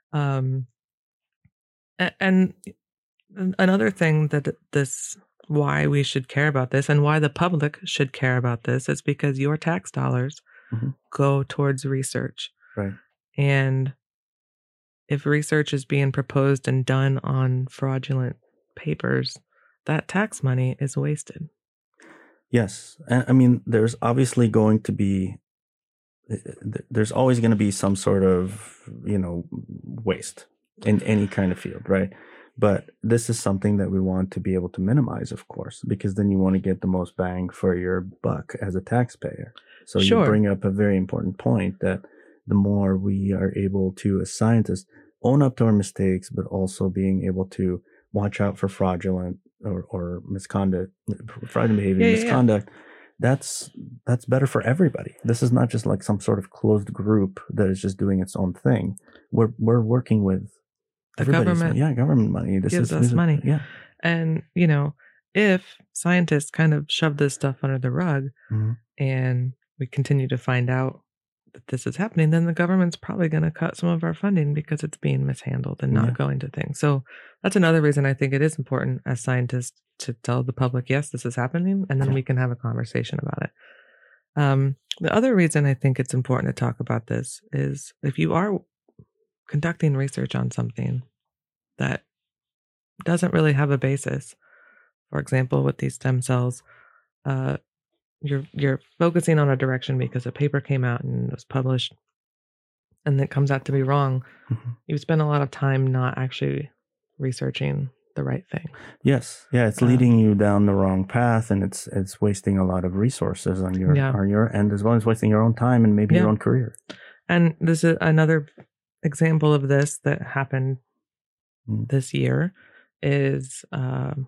Um, and another thing that this, why we should care about this and why the public should care about this is because your tax dollars mm-hmm. go towards research. Right. And if research is being proposed and done on fraudulent papers, that tax money is wasted. Yes. And I mean, there's obviously going to be, there's always going to be some sort of, you know, waste in any kind of field, right? But this is something that we want to be able to minimize, of course, because then you want to get the most bang for your buck as a taxpayer. So sure. you bring up a very important point that the more we are able to, as scientists, own up to our mistakes, but also being able to watch out for fraudulent or, or misconduct, fraudulent behavior, yeah, misconduct, yeah. that's that's better for everybody. This is not just like some sort of closed group that is just doing its own thing. We're we're working with the government. Yeah, government money. This gives is, us this money. Is, yeah. And, you know, if scientists kind of shove this stuff under the rug mm-hmm. and we continue to find out that this is happening, then the government's probably going to cut some of our funding because it's being mishandled and not yeah. going to things. So that's another reason I think it is important as scientists to tell the public, yes, this is happening, and then yeah. we can have a conversation about it. Um, the other reason I think it's important to talk about this is if you are conducting research on something that doesn't really have a basis, for example, with these stem cells, uh, you're you're focusing on a direction because a paper came out and was published, and it comes out to be wrong. Mm-hmm. You spend a lot of time not actually researching the right thing. Yes, yeah, it's leading um, you down the wrong path, and it's it's wasting a lot of resources on your yeah. on your end, as well as wasting your own time and maybe yeah. your own career. And this is another example of this that happened mm. this year. Is um,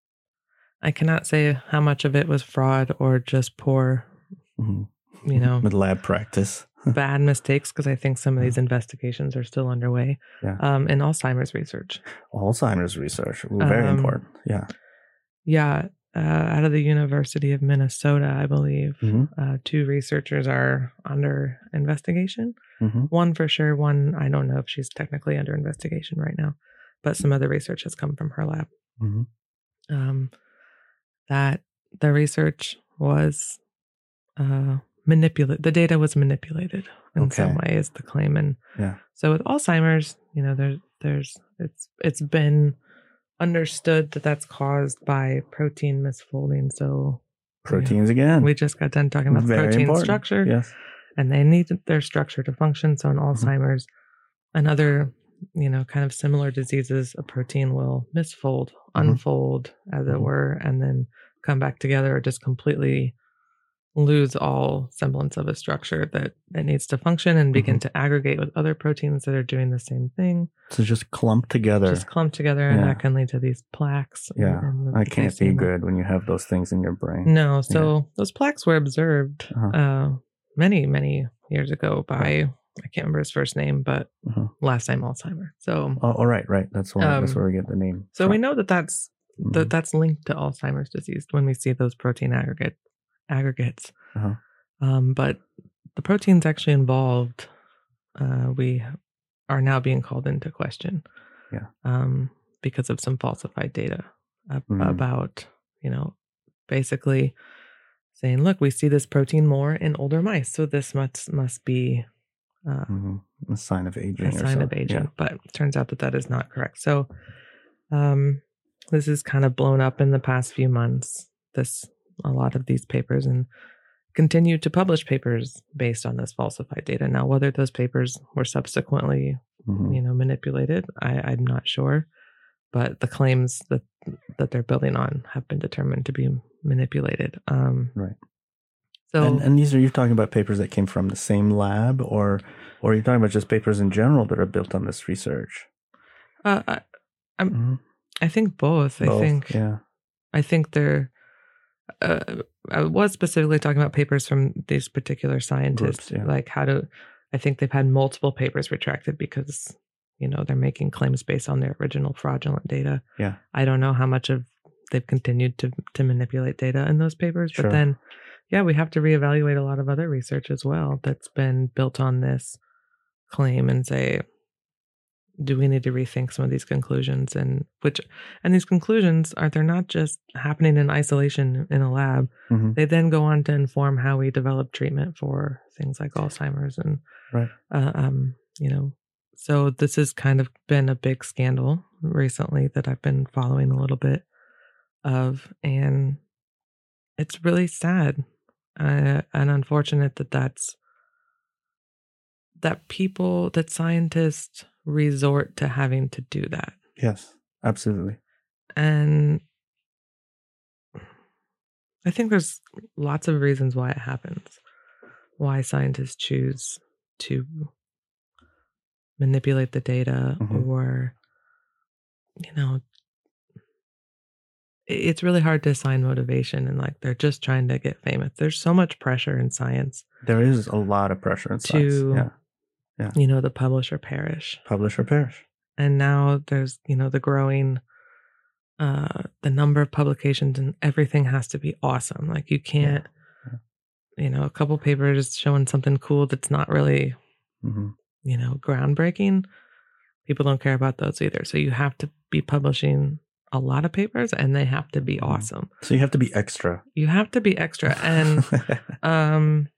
I cannot say how much of it was fraud or just poor, mm-hmm. you know, with lab practice. Bad mistakes, because I think some of these investigations are still underway. Yeah. Um, in Alzheimer's research. Alzheimer's research, very um, important. Yeah. Yeah. Uh, out of the University of Minnesota, I believe, mm-hmm. uh, two researchers are under investigation. Mm-hmm. One for sure. One, I don't know if she's technically under investigation right now, but some other research has come from her lab. Mm-hmm. Um, that the research was. Uh, Manipulate the data was manipulated in okay. some way is the claim, and yeah. So with Alzheimer's, you know, there's there's it's it's been understood that that's caused by protein misfolding. So proteins you know, again. We just got done talking about Very protein important. structure, yes, and they need their structure to function. So in Alzheimer's mm-hmm. and other, you know, kind of similar diseases, a protein will misfold, mm-hmm. unfold, as mm-hmm. it were, and then come back together or just completely lose all semblance of a structure that it needs to function and begin mm-hmm. to aggregate with other proteins that are doing the same thing. So just clump together. Just clump together, and yeah. that can lead to these plaques. Yeah, and, and that can't be good when you have those things in your brain. No, so yeah. those plaques were observed uh-huh. uh, many, many years ago by, right. I can't remember his first name, but uh-huh. last name Alzheimer. So, oh, oh right, right. That's where, um, that's where we get the name So from. we know that that's, mm-hmm. that that's linked to Alzheimer's disease when we see those protein aggregate aggregates. Uh-huh. Um, but the proteins actually involved, uh, we are now being called into question. Yeah. Um, because of some falsified data ab- mm-hmm. about, you know, basically saying, look, we see this protein more in older mice, so this must must be uh, mm-hmm. a sign of aging. A sign or of aging, yeah. But it turns out that that is not correct. So, um, this is kind of blown up in the past few months. This a lot of these papers and continue to publish papers based on this falsified data. Now, whether those papers were subsequently, mm-hmm. you know, manipulated, I, I'm not sure. But the claims that that they're building on have been determined to be manipulated. Um, right. So, and, and these are you're talking about papers that came from the same lab, or or you're talking about just papers in general that are built on this research? Uh, I, I'm. Mm-hmm. I think both. both. I think. Yeah. I think they're. Uh, I was specifically talking about papers from these particular scientists, Groups, yeah. like how to, I think they've had multiple papers retracted because, you know, they're making claims based on their original fraudulent data. Yeah. I don't know how much of they've continued to, to manipulate data in those papers, Sure. but then, yeah, we have to reevaluate a lot of other research as well that's been built on this claim and say, do we need to rethink some of these conclusions? And which, and these conclusions are, they're not just happening in isolation in a lab. Mm-hmm. They then go on to inform how we develop treatment for things like Alzheimer's and, right. uh, um, you know, so this has kind of been a big scandal recently that I've been following a little bit of, and it's really sad uh, and unfortunate that that's, that people, that scientists resort to having to do that. Yes, absolutely. And I think there's lots of reasons why it happens, why scientists choose to manipulate the data mm-hmm. or, you know, it's really hard to assign motivation and like they're just trying to get famous. There's so much pressure in science. There is a lot of pressure in to, science. Yeah. Yeah. You know, the publish or perish. Publish or perish. And now there's, you know, the growing, uh, the number of publications and everything has to be awesome. Like you can't, yeah. Yeah. you know, a couple papers showing something cool that's not really, mm-hmm. you know, groundbreaking. People don't care about those either. So you have to be publishing a lot of papers, and they have to be awesome. So you have to be extra. You have to be extra. And um,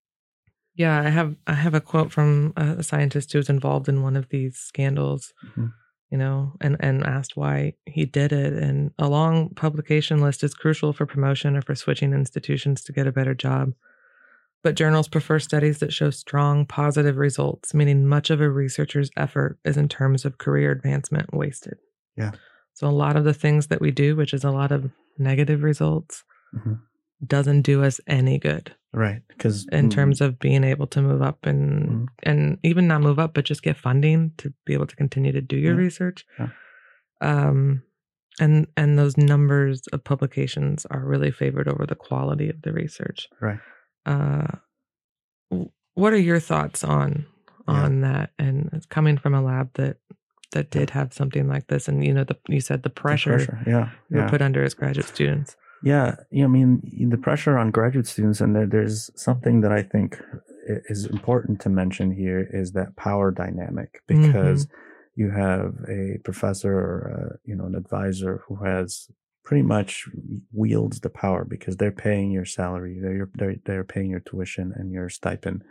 yeah, I have I have a quote from a scientist who was involved in one of these scandals, mm-hmm. you know, and, and asked why he did it. And a long publication list is crucial for promotion or for switching institutions to get a better job. But journals prefer studies that show strong positive results, meaning much of a researcher's effort is in terms of career advancement wasted. Yeah. So a lot of the things that we do, which is a lot of negative results, mm-hmm. doesn't do us any good. Right. Because in mm, terms of being able to move up and mm, and even not move up, but just get funding to be able to continue to do your yeah, research. Yeah. Um, and and those numbers of publications are really favored over the quality of the research. Right. Uh, what are your thoughts on on yeah. that? And it's coming from a lab that that did yeah. have something like this, and you know, the you said the pressure, the pressure. Yeah, you were yeah. put under as graduate students. Yeah, I mean, the pressure on graduate students, and there, there's something that I think is important to mention here is that power dynamic, because mm-hmm. you have a professor or a, you know, an advisor who has pretty much wields the power because they're paying your salary, they're they're, they're paying your tuition and your stipend,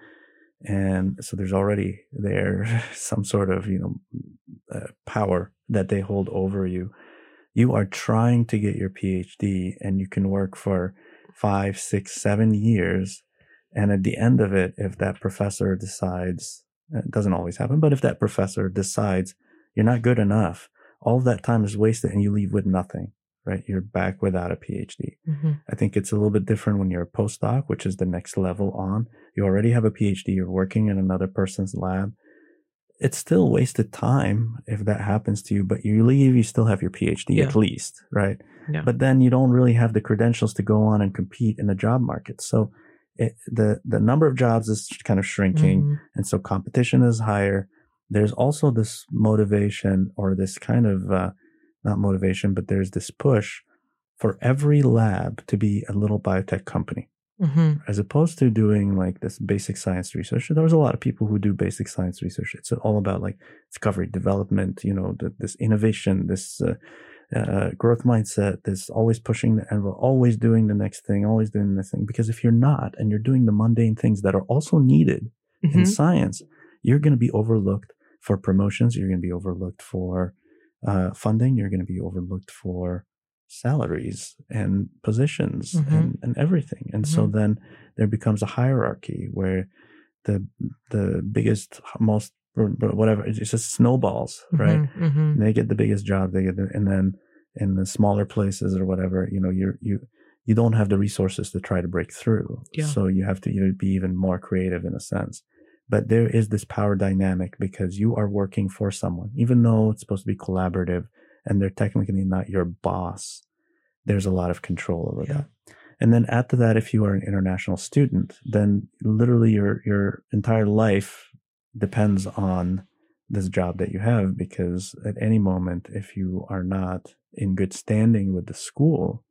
and so there's already there some sort of you know uh, power that they hold over you. You are trying to get your PhD, and you can work for five, six, seven years. And at the end of it, if that professor decides, it doesn't always happen, but if that professor decides you're not good enough, all of that time is wasted and you leave with nothing, right? You're back without a PhD. Mm-hmm. I think it's a little bit different when you're a postdoc, which is the next level on. You already have a PhD, you're working in another person's lab. It's still wasted time if that happens to you, but you leave, you still have your PhD yeah. at least, right? Yeah. But then you don't really have the credentials to go on and compete in the job market. So it, the, the number of jobs is kind of shrinking. Mm-hmm. And so competition is higher. There's also this motivation or this kind of, uh, not motivation, but there's this push for every lab to be a little biotech company. Mm-hmm. As opposed to doing like this basic science research. There was a lot of people who do basic science research. It's all about like discovery, development, you know, the, this innovation, this uh, uh, growth mindset, this always pushing the envelope, always doing the next thing, always doing the next thing. Because if you're not, and you're doing the mundane things that are also needed mm-hmm. in science, you're going to be overlooked for promotions. You're going to be overlooked for uh, funding. You're going to be overlooked for salaries and positions mm-hmm. and, and everything. And mm-hmm. so then there becomes a hierarchy where the the biggest, most, whatever, it just snowballs, mm-hmm. right? Mm-hmm. They get the biggest job, they get the, and then in the smaller places or whatever, you know, you're, you, you don't have the resources to try to break through. Yeah. So you have to either be even more creative in a sense. But there is this power dynamic because you are working for someone, even though it's supposed to be collaborative, and they're technically not your boss. There's a lot of control over yeah. that. And then after that, if you are an international student, then literally your your entire life depends on this job that you have, because at any moment, if you are not in good standing with the school,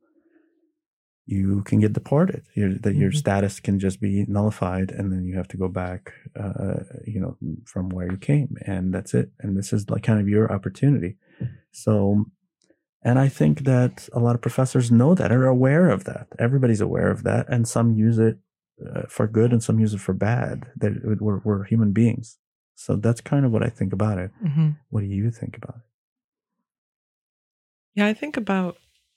you can get deported. Your, that mm-hmm. your status can just be nullified, and then you have to go back, uh, you know, from where you came, and that's it. And this is like kind of your opportunity. So, and I think that a lot of professors know that, are aware of that. Everybody's aware of that, and some use it uh, for good, and some use it for bad. That we're, we're human beings. So that's kind of what I think about it. Mm-hmm. What do you think about it? Yeah, I think about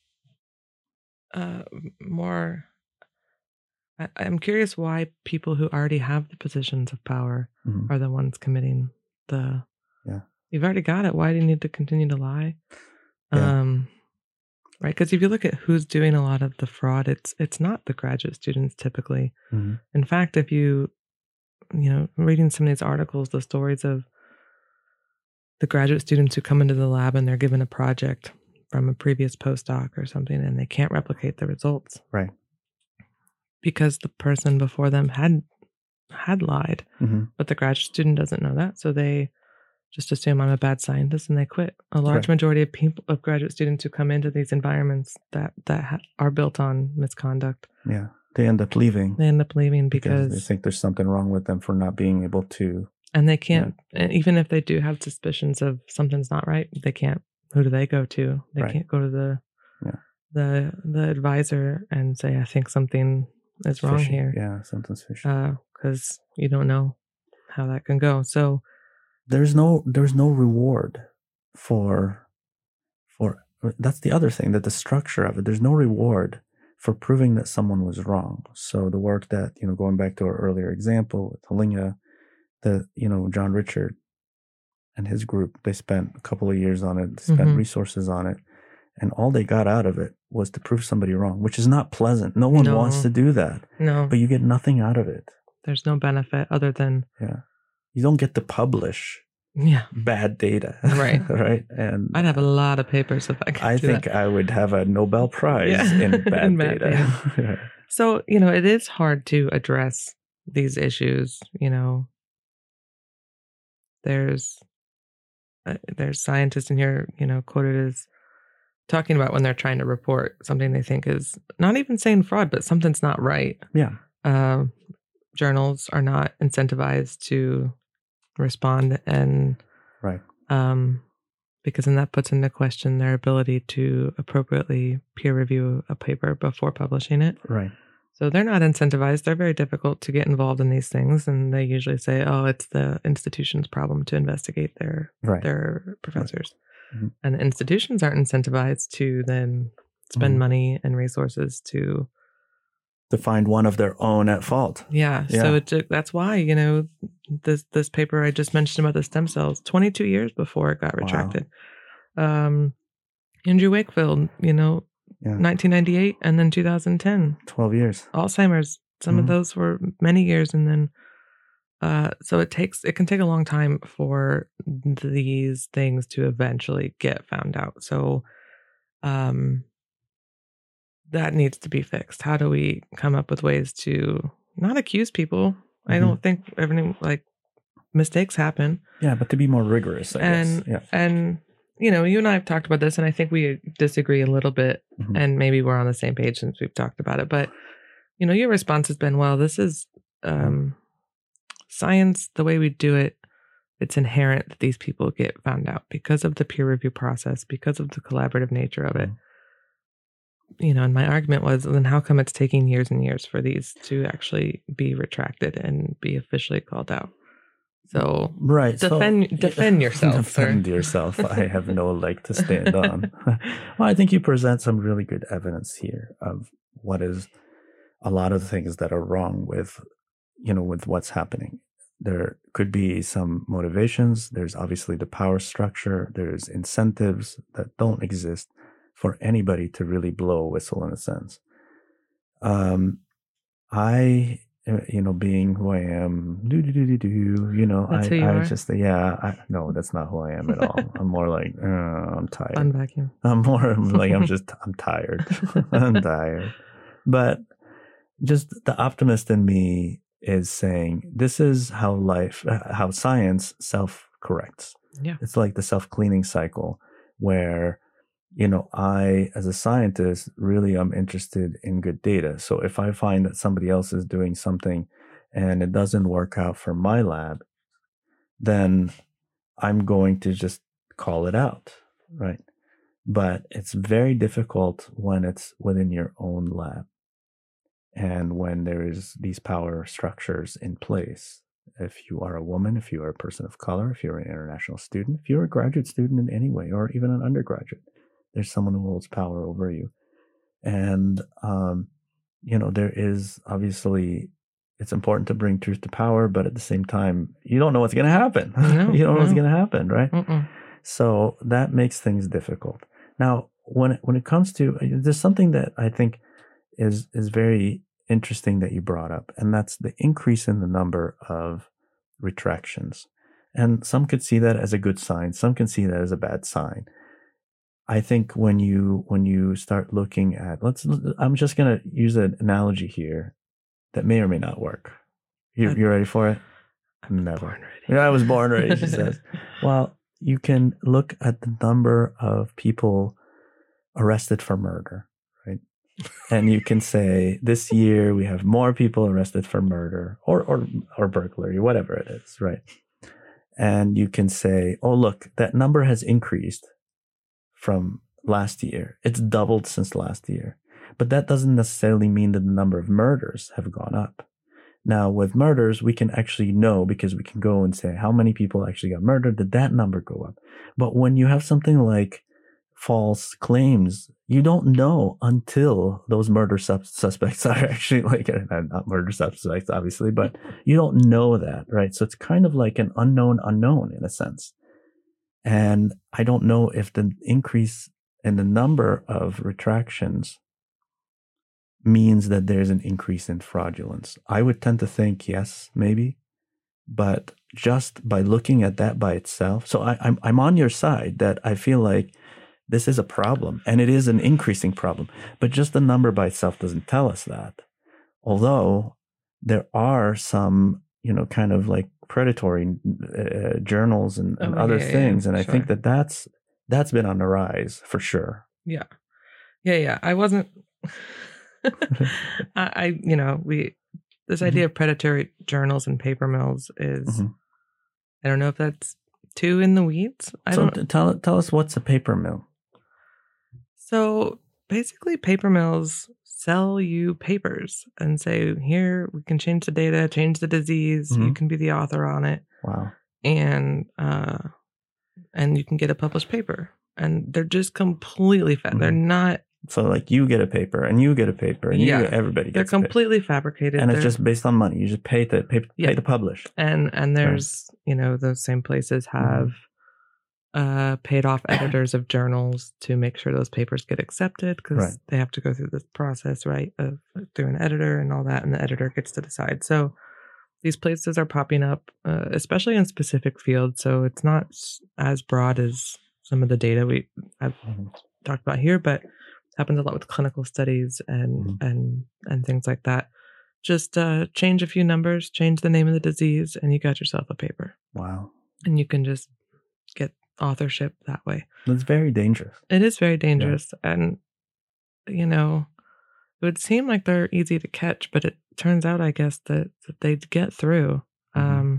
uh, more. I, I'm curious why people who already have the positions of power mm-hmm. are the ones committing the. Yeah. You've already got it. Why do you need to continue to lie? Yeah. Um, right. Because if you look at who's doing a lot of the fraud, it's it's not the graduate students typically. Mm-hmm. In fact, if you, you know, reading some of these articles, the stories of the graduate students who come into the lab and they're given a project from a previous postdoc or something, and they can't replicate the results. Right. Because the person before them had had lied, mm-hmm. but the graduate student doesn't know that. So they just assume I'm a bad scientist and they quit. A large right. majority of people, of graduate students who come into these environments that, that ha- are built on misconduct. Yeah. They end up leaving. They end up leaving because, because they think there's something wrong with them for not being able to. And they can't, yeah. and even if they do have suspicions of something's not right, they can't who do they go to? They Right. can't go to the Yeah. the the advisor and say, I think something is wrong Fishy. here. Yeah, something's fishy. Because you don't know how that can go. So there's no there's no reward for for that's the other thing, that the structure of it, there's no reward for proving that someone was wrong. So the work that, you know, going back to our earlier example with Halinga, the, you know, John Richard and his group, they spent a couple of years on it, spent Mhm. resources on it, and all they got out of it was to prove somebody wrong, which is not pleasant. No one No. wants to do that, no, but you get nothing out of it. there's no benefit other than, Yeah. You don't get to publish yeah, bad data. Right. Right. And I'd have a lot of papers if I could I do think that. I would have a Nobel Prize Yeah. in bad In bad data. So, you know, it is hard to address these issues. You know, there's uh, there's scientists in here, you know, quoted as talking about when they're trying to report something they think is not even saying fraud, but something's not right. Yeah. Uh, journals are not incentivized to respond, and Right. um, because then that puts into question their ability to appropriately peer review a paper before publishing it. Right. So they're not incentivized. They're very difficult to get involved in these things, and they usually say, "Oh, it's the institution's problem to investigate their Right. their professors." Right. Mm-hmm. And the institutions aren't incentivized to then spend Mm-hmm. money and resources to To find one of their own at fault. Yeah, Yeah. so it took, that's why, you know, this this paper I just mentioned about the stem cells, twenty-two years before it got Wow. retracted. Um, Andrew Wakefield, you know, Yeah. nineteen ninety-eight and then two thousand ten. twelve years. Alzheimer's, some Mhm. of those were many years, and then uh, so it takes it can take a long time for these things to eventually get found out. So um, that needs to be fixed. How do we come up with ways to not accuse people? I Mhm. don't think everything, like, mistakes happen. Yeah, but to be more rigorous, I and guess. Yeah. and you know, you and I have talked about this, and I think we disagree a little bit, Mhm. and maybe we're on the same page since we've talked about it. But you know, your response has been, well, this is um, science. The way we do it, it's inherent that these people get found out because of the peer review process, because of the collaborative nature of it. Mhm. You know, and my argument was, then how come it's taking years and years for these to actually be retracted and be officially called out? So Right. defend so, defend yourself. Defend sir. yourself. I have no leg to stand on. Well, I think you present some really good evidence here of what is a lot of the things that are wrong with, you know, with what's happening. There could be some motivations. There's obviously the power structure. There's incentives that don't exist for anybody to really blow a whistle, in a sense. Um, I, you know, being who I am, do do do do do, you know, That's I, who you I are? just, yeah, I, no, that's not who I am at all. I'm more like, uh, I'm tired. Unvacuum. I'm more like, I'm just, I'm tired. I'm tired. But just the optimist in me is saying, this is how life, how science self-corrects. Yeah. It's like the self-cleaning cycle where, you know, I, as a scientist, really am interested in good data. So if I find that somebody else is doing something and it doesn't work out for my lab, then I'm going to just call it out, right? But it's very difficult when it's within your own lab and when there is these power structures in place. If you are a woman, if you are a person of color, if you're an international student, if you're a graduate student in any way, or even an undergraduate, there's someone who holds power over you. And, um, you know, there is obviously, it's important to bring truth to power, but at the same time, you don't know what's going to happen. No, you don't know what's no. going to happen, right? Mm-mm. So that makes things difficult. Now, when it, when it comes to, there's something that I think is is very interesting that you brought up, and that's the increase in the number of retractions. And some could see that as a good sign. Some can see that as a bad sign. I think when you when you start looking at, let's, I'm just going to use an analogy here that may or may not work. You, you ready for it? I'm Never. born ready. Yeah, I was born ready, she says. Well, you can look at the number of people arrested for murder, right? And you can say, this year we have more people arrested for murder or or or burglary, whatever it is, right? And you can say, oh, look, that number has increased from last year. It's doubled since last year. But that doesn't necessarily mean that the number of murders have gone up. Now, with murders, we can actually know because we can go and say how many people actually got murdered. Did that number go up? But when you have something like false claims, you don't know until those murder sus- suspects are actually like, not murder suspects, obviously, but you don't know that, right? So it's kind of like an unknown unknown in a sense. And I don't know if the increase in the number of retractions means that there's an increase in fraudulence. I would tend to think yes, maybe, but just by looking at that by itself. So I, I'm I'm on your side that I feel like this is a problem and it is an increasing problem, but just the number by itself doesn't tell us that. Although there are some, you know, kind of like predatory uh, journals and, and oh, other yeah, things, yeah, and I sure. think that that's that's been on the rise for sure. Yeah, yeah, yeah. I wasn't. I, I, you know, we this mm-hmm. idea of predatory journals and paper mills is, mm-hmm. I don't know if that's too in the weeds. I so don't tell tell us what's a paper mill. So basically, paper mills sell you papers and say, here we can change the data, change the disease. Mm-hmm. You can be the author on it. Wow. And uh, and you can get a published paper, and they're just completely fat. Mm-hmm. They're not. So, like, you get a paper, and you get a paper, and yeah, you get, everybody gets. They're completely fabricated, and they're, it's just based on money. You just pay to pay, yeah. pay to publish. And and there's right. you know, those same places have mm-hmm. uh, paid off editors of journals to make sure those papers get accepted because right. they have to go through this process, right, of through an editor and all that, and the editor gets to decide. So these places are popping up, uh, especially in specific fields. So it's not as broad as some of the data we have mm-hmm. talked about here, but happens a lot with clinical studies and mm-hmm. and and things like that. Just uh, change a few numbers, change the name of the disease, and you got yourself a paper. Wow. And you can just get authorship that way. It's very dangerous. It is very dangerous. Yeah. And, you know, it would seem like they're easy to catch, but it turns out, I guess, that, that they get through. Mm-hmm. Um,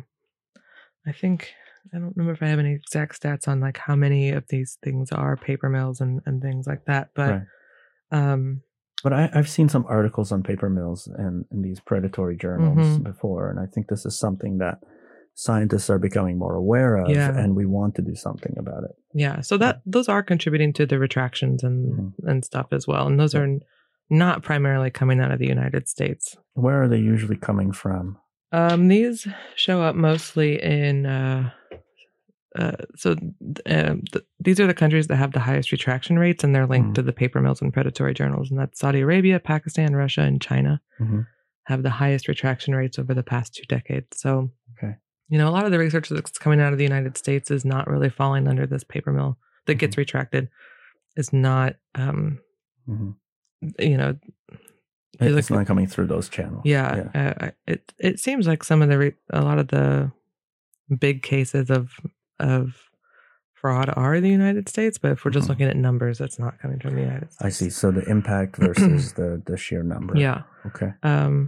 I think... I don't remember if I have any exact stats on like how many of these things are paper mills and, and things like that. But right. um, but I, I've seen some articles on paper mills and, and these predatory journals mm-hmm. before. And I think this is something that scientists are becoming more aware of yeah. and we want to do something about it. Yeah. So that those are contributing to the retractions and, mm-hmm. and stuff as well. And those yeah. are not primarily coming out of the United States. Where are they usually coming from? Um, these show up mostly in, uh, uh, so uh, th- these are the countries that have the highest retraction rates, and they're linked mm-hmm. to the paper mills and predatory journals. And that's Saudi Arabia, Pakistan, Russia, and China mm-hmm. have the highest retraction rates over the past two decades. So, okay. you know, a lot of the research that's coming out of the United States is not really falling under this paper mill that mm-hmm. gets retracted. Is not, um, mm-hmm. you know, it's not coming through those channels. Yeah, yeah. Uh, it it seems like some of the re- a lot of the big cases of of fraud are the United States, but if we're just mm-hmm. looking at numbers, that's not coming from the United States. I see. So the impact versus the the sheer number. Yeah. Okay. Um,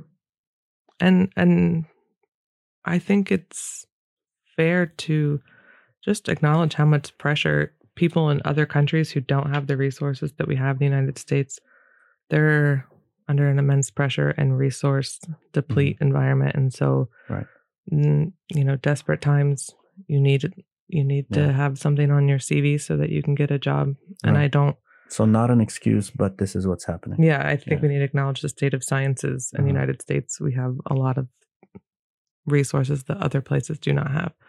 and and I think it's fair to just acknowledge how much pressure people in other countries who don't have the resources that we have in the United States, they're under an immense pressure and resource deplete mm-hmm. environment. And so, right. n- you know, desperate times, you need, you need yeah. to have something on your C V so that you can get a job. And right. I don't. So not an excuse, but this is what's happening. Yeah. I think yeah. we need to acknowledge the state of sciences in uh-huh. the United States. We have a lot of resources that other places do not have.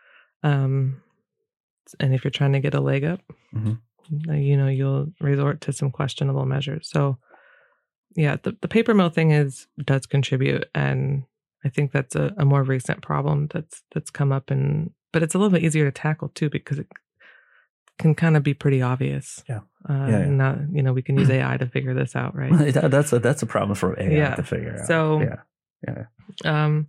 Um, and if you're trying to get a leg up, mm-hmm. you know, you'll resort to some questionable measures. So, yeah, the, the paper mill thing is does contribute, and I think that's a, a more recent problem that's that's come up, and but it's a little bit easier to tackle too because it can kind of be pretty obvious. Yeah, uh, yeah, yeah. And not, you know, we can use A I to figure this out, right? that's a that's a problem for A I yeah. to figure out. So, yeah, yeah, um,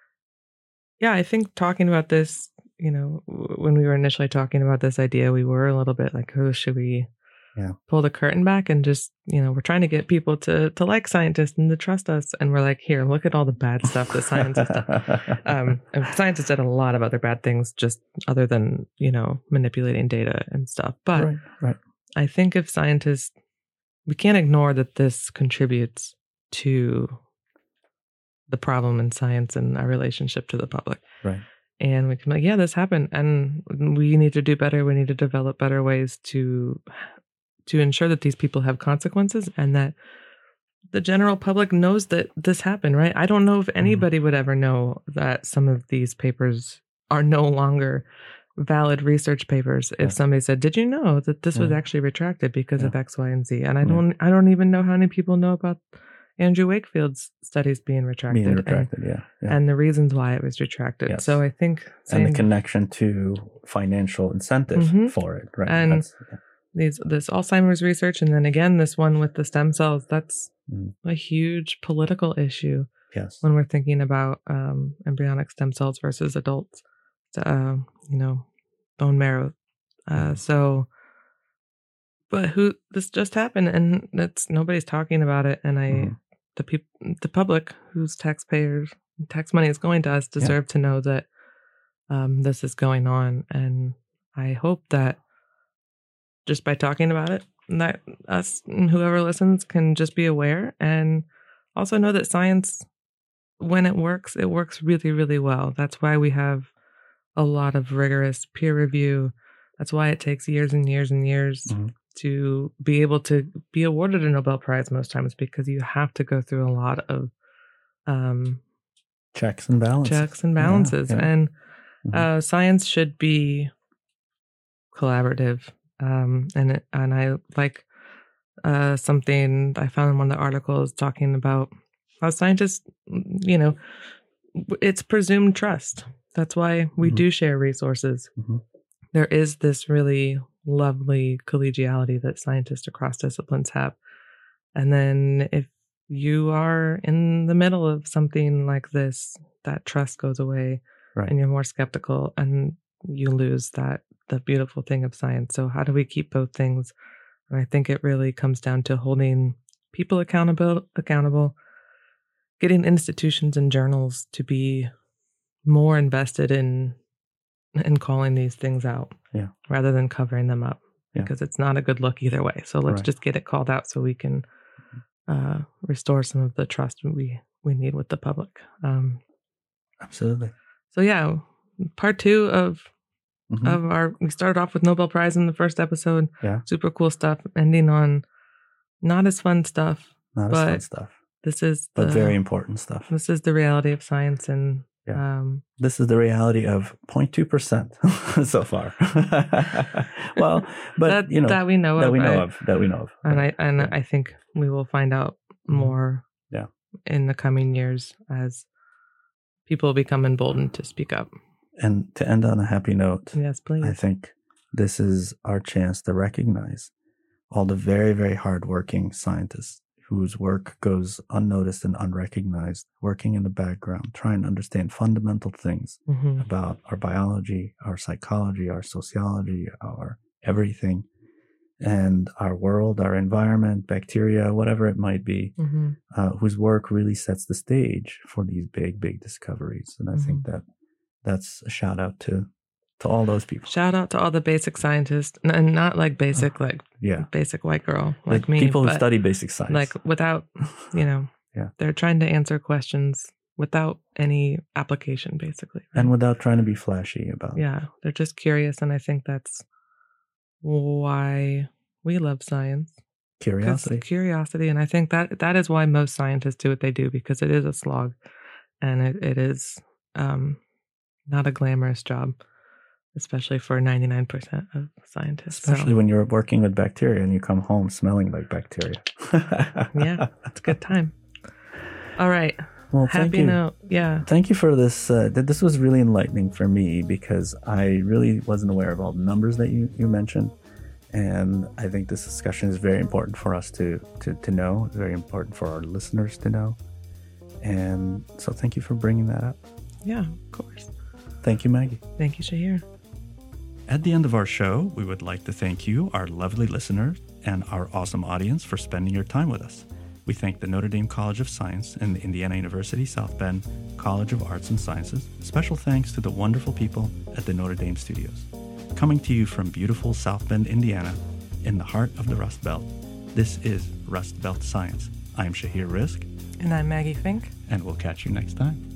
yeah. I think talking about this, you know, when we were initially talking about this idea, we were a little bit like, oh, should we? Yeah. Pull the curtain back and just, you know, we're trying to get people to to like scientists and to trust us. And we're like, here, look at all the bad stuff that science has done. Um, and science has done a lot of other bad things, just other than, you know, manipulating data and stuff. But right, right. I think if scientists, we can't ignore that this contributes to the problem in science and our relationship to the public. Right. And we can be like, yeah, this happened, and we need to do better. We need to develop better ways to to ensure that these people have consequences and that the general public knows that this happened, right? I don't know if anybody mm-hmm. would ever know that some of these papers are no longer valid research papers if yeah. somebody said, did you know that this yeah. was actually retracted because yeah. of X, Y, and Z? And I don't yeah. I don't even know how many people know about Andrew Wakefield's studies being retracted. Being retracted, and, yeah, yeah. And the reasons why it was retracted. Yes. So I think... Saying, and the connection to financial incentive mm-hmm. for it, right? And That's, yeah. these this Alzheimer's research, and then again, this one with the stem cells, that's mm. a huge political issue. Yes. When we're thinking about um, embryonic stem cells versus adults, uh, you know, bone marrow. Uh, so... But who this just happened, and that's nobody's talking about it. And I, mm. the people, the public, whose taxpayers, tax money is going to us, deserve yeah. to know that um, this is going on. And I hope that just by talking about it, that us and whoever listens can just be aware, and also know that science, when it works, it works really, really well. That's why we have a lot of rigorous peer review. That's why it takes years and years and years. Mm-hmm. to be able to be awarded a Nobel Prize most times, because you have to go through a lot of um, checks and balances. Checks and balances. Yeah, yeah. And mm-hmm. uh, science should be collaborative. Um, and it, and I like uh, something I found in one of the articles talking about how scientists, you know, it's presumed trust. That's why we mm-hmm. do share resources. Mm-hmm. There is this really lovely collegiality that scientists across disciplines have. And then if you are in the middle of something like this, that trust goes away right. and you're more skeptical, and you lose that, the beautiful thing of science. So how do we keep both things? And I think it really comes down to holding people accountable, accountable, getting institutions and journals to be more invested in and calling these things out yeah. rather than covering them up yeah. because it's not a good look either way. So let's right. just get it called out so we can uh, restore some of the trust we, we need with the public. Um, Absolutely. So yeah, part two of mm-hmm. of our, we started off with Nobel Prize in the first episode. Yeah. Super cool stuff. Ending on not as fun stuff. Not but as fun stuff. This is the, but very important stuff. This is the reality of science, and Yeah. Um, this is the reality of zero point two percent so far. Well, but that, you know that we know that of, we know right? of that we know of, and right. I and yeah. I think we will find out more. Yeah. in the coming years as people become emboldened to speak up. And to end on a happy note, yes, please. I think this is our chance to recognize all the very, very hardworking scientists whose work goes unnoticed and unrecognized, working in the background, trying to understand fundamental things mm-hmm. about our biology, our psychology, our sociology, our everything, and our world, our environment, bacteria, whatever it might be, mm-hmm. uh, whose work really sets the stage for these big, big discoveries. And I mm-hmm. think that that's a shout out to to all those people. Shout out to all the basic scientists, and not like basic, like yeah. basic white girl like, like me. People who study basic science. Like without, you know, yeah. they're trying to answer questions without any application, basically. Right? And without trying to be flashy about it. Yeah, they're just curious, and I think that's why we love science. Curiosity. Curiosity, and I think that that is why most scientists do what they do, because it is a slog, and it, it is um, not a glamorous job. Especially for ninety-nine percent of scientists. Especially so. when you're working with bacteria and you come home smelling like bacteria. Yeah, it's a good time. All right. Well, Happy thank you. note. Yeah. Thank you for this. Uh, this was really enlightening for me because I really wasn't aware of all the numbers that you, you mentioned. And I think this discussion is very important for us to, to, to know, very important for our listeners to know. And so thank you for bringing that up. Yeah, of course. Thank you, Maggie. Thank you, Shahir. At the end of our show, we would like to thank you, our lovely listeners, and our awesome audience for spending your time with us. We thank the Notre Dame College of Science and the Indiana University South Bend College of Arts and Sciences. Special thanks to the wonderful people at the Notre Dame Studios. Coming to you from beautiful South Bend, Indiana, in the heart of the Rust Belt. This is Rust Belt Science. I'm Shahir Rizk. And I'm Maggie Fink. And we'll catch you next time.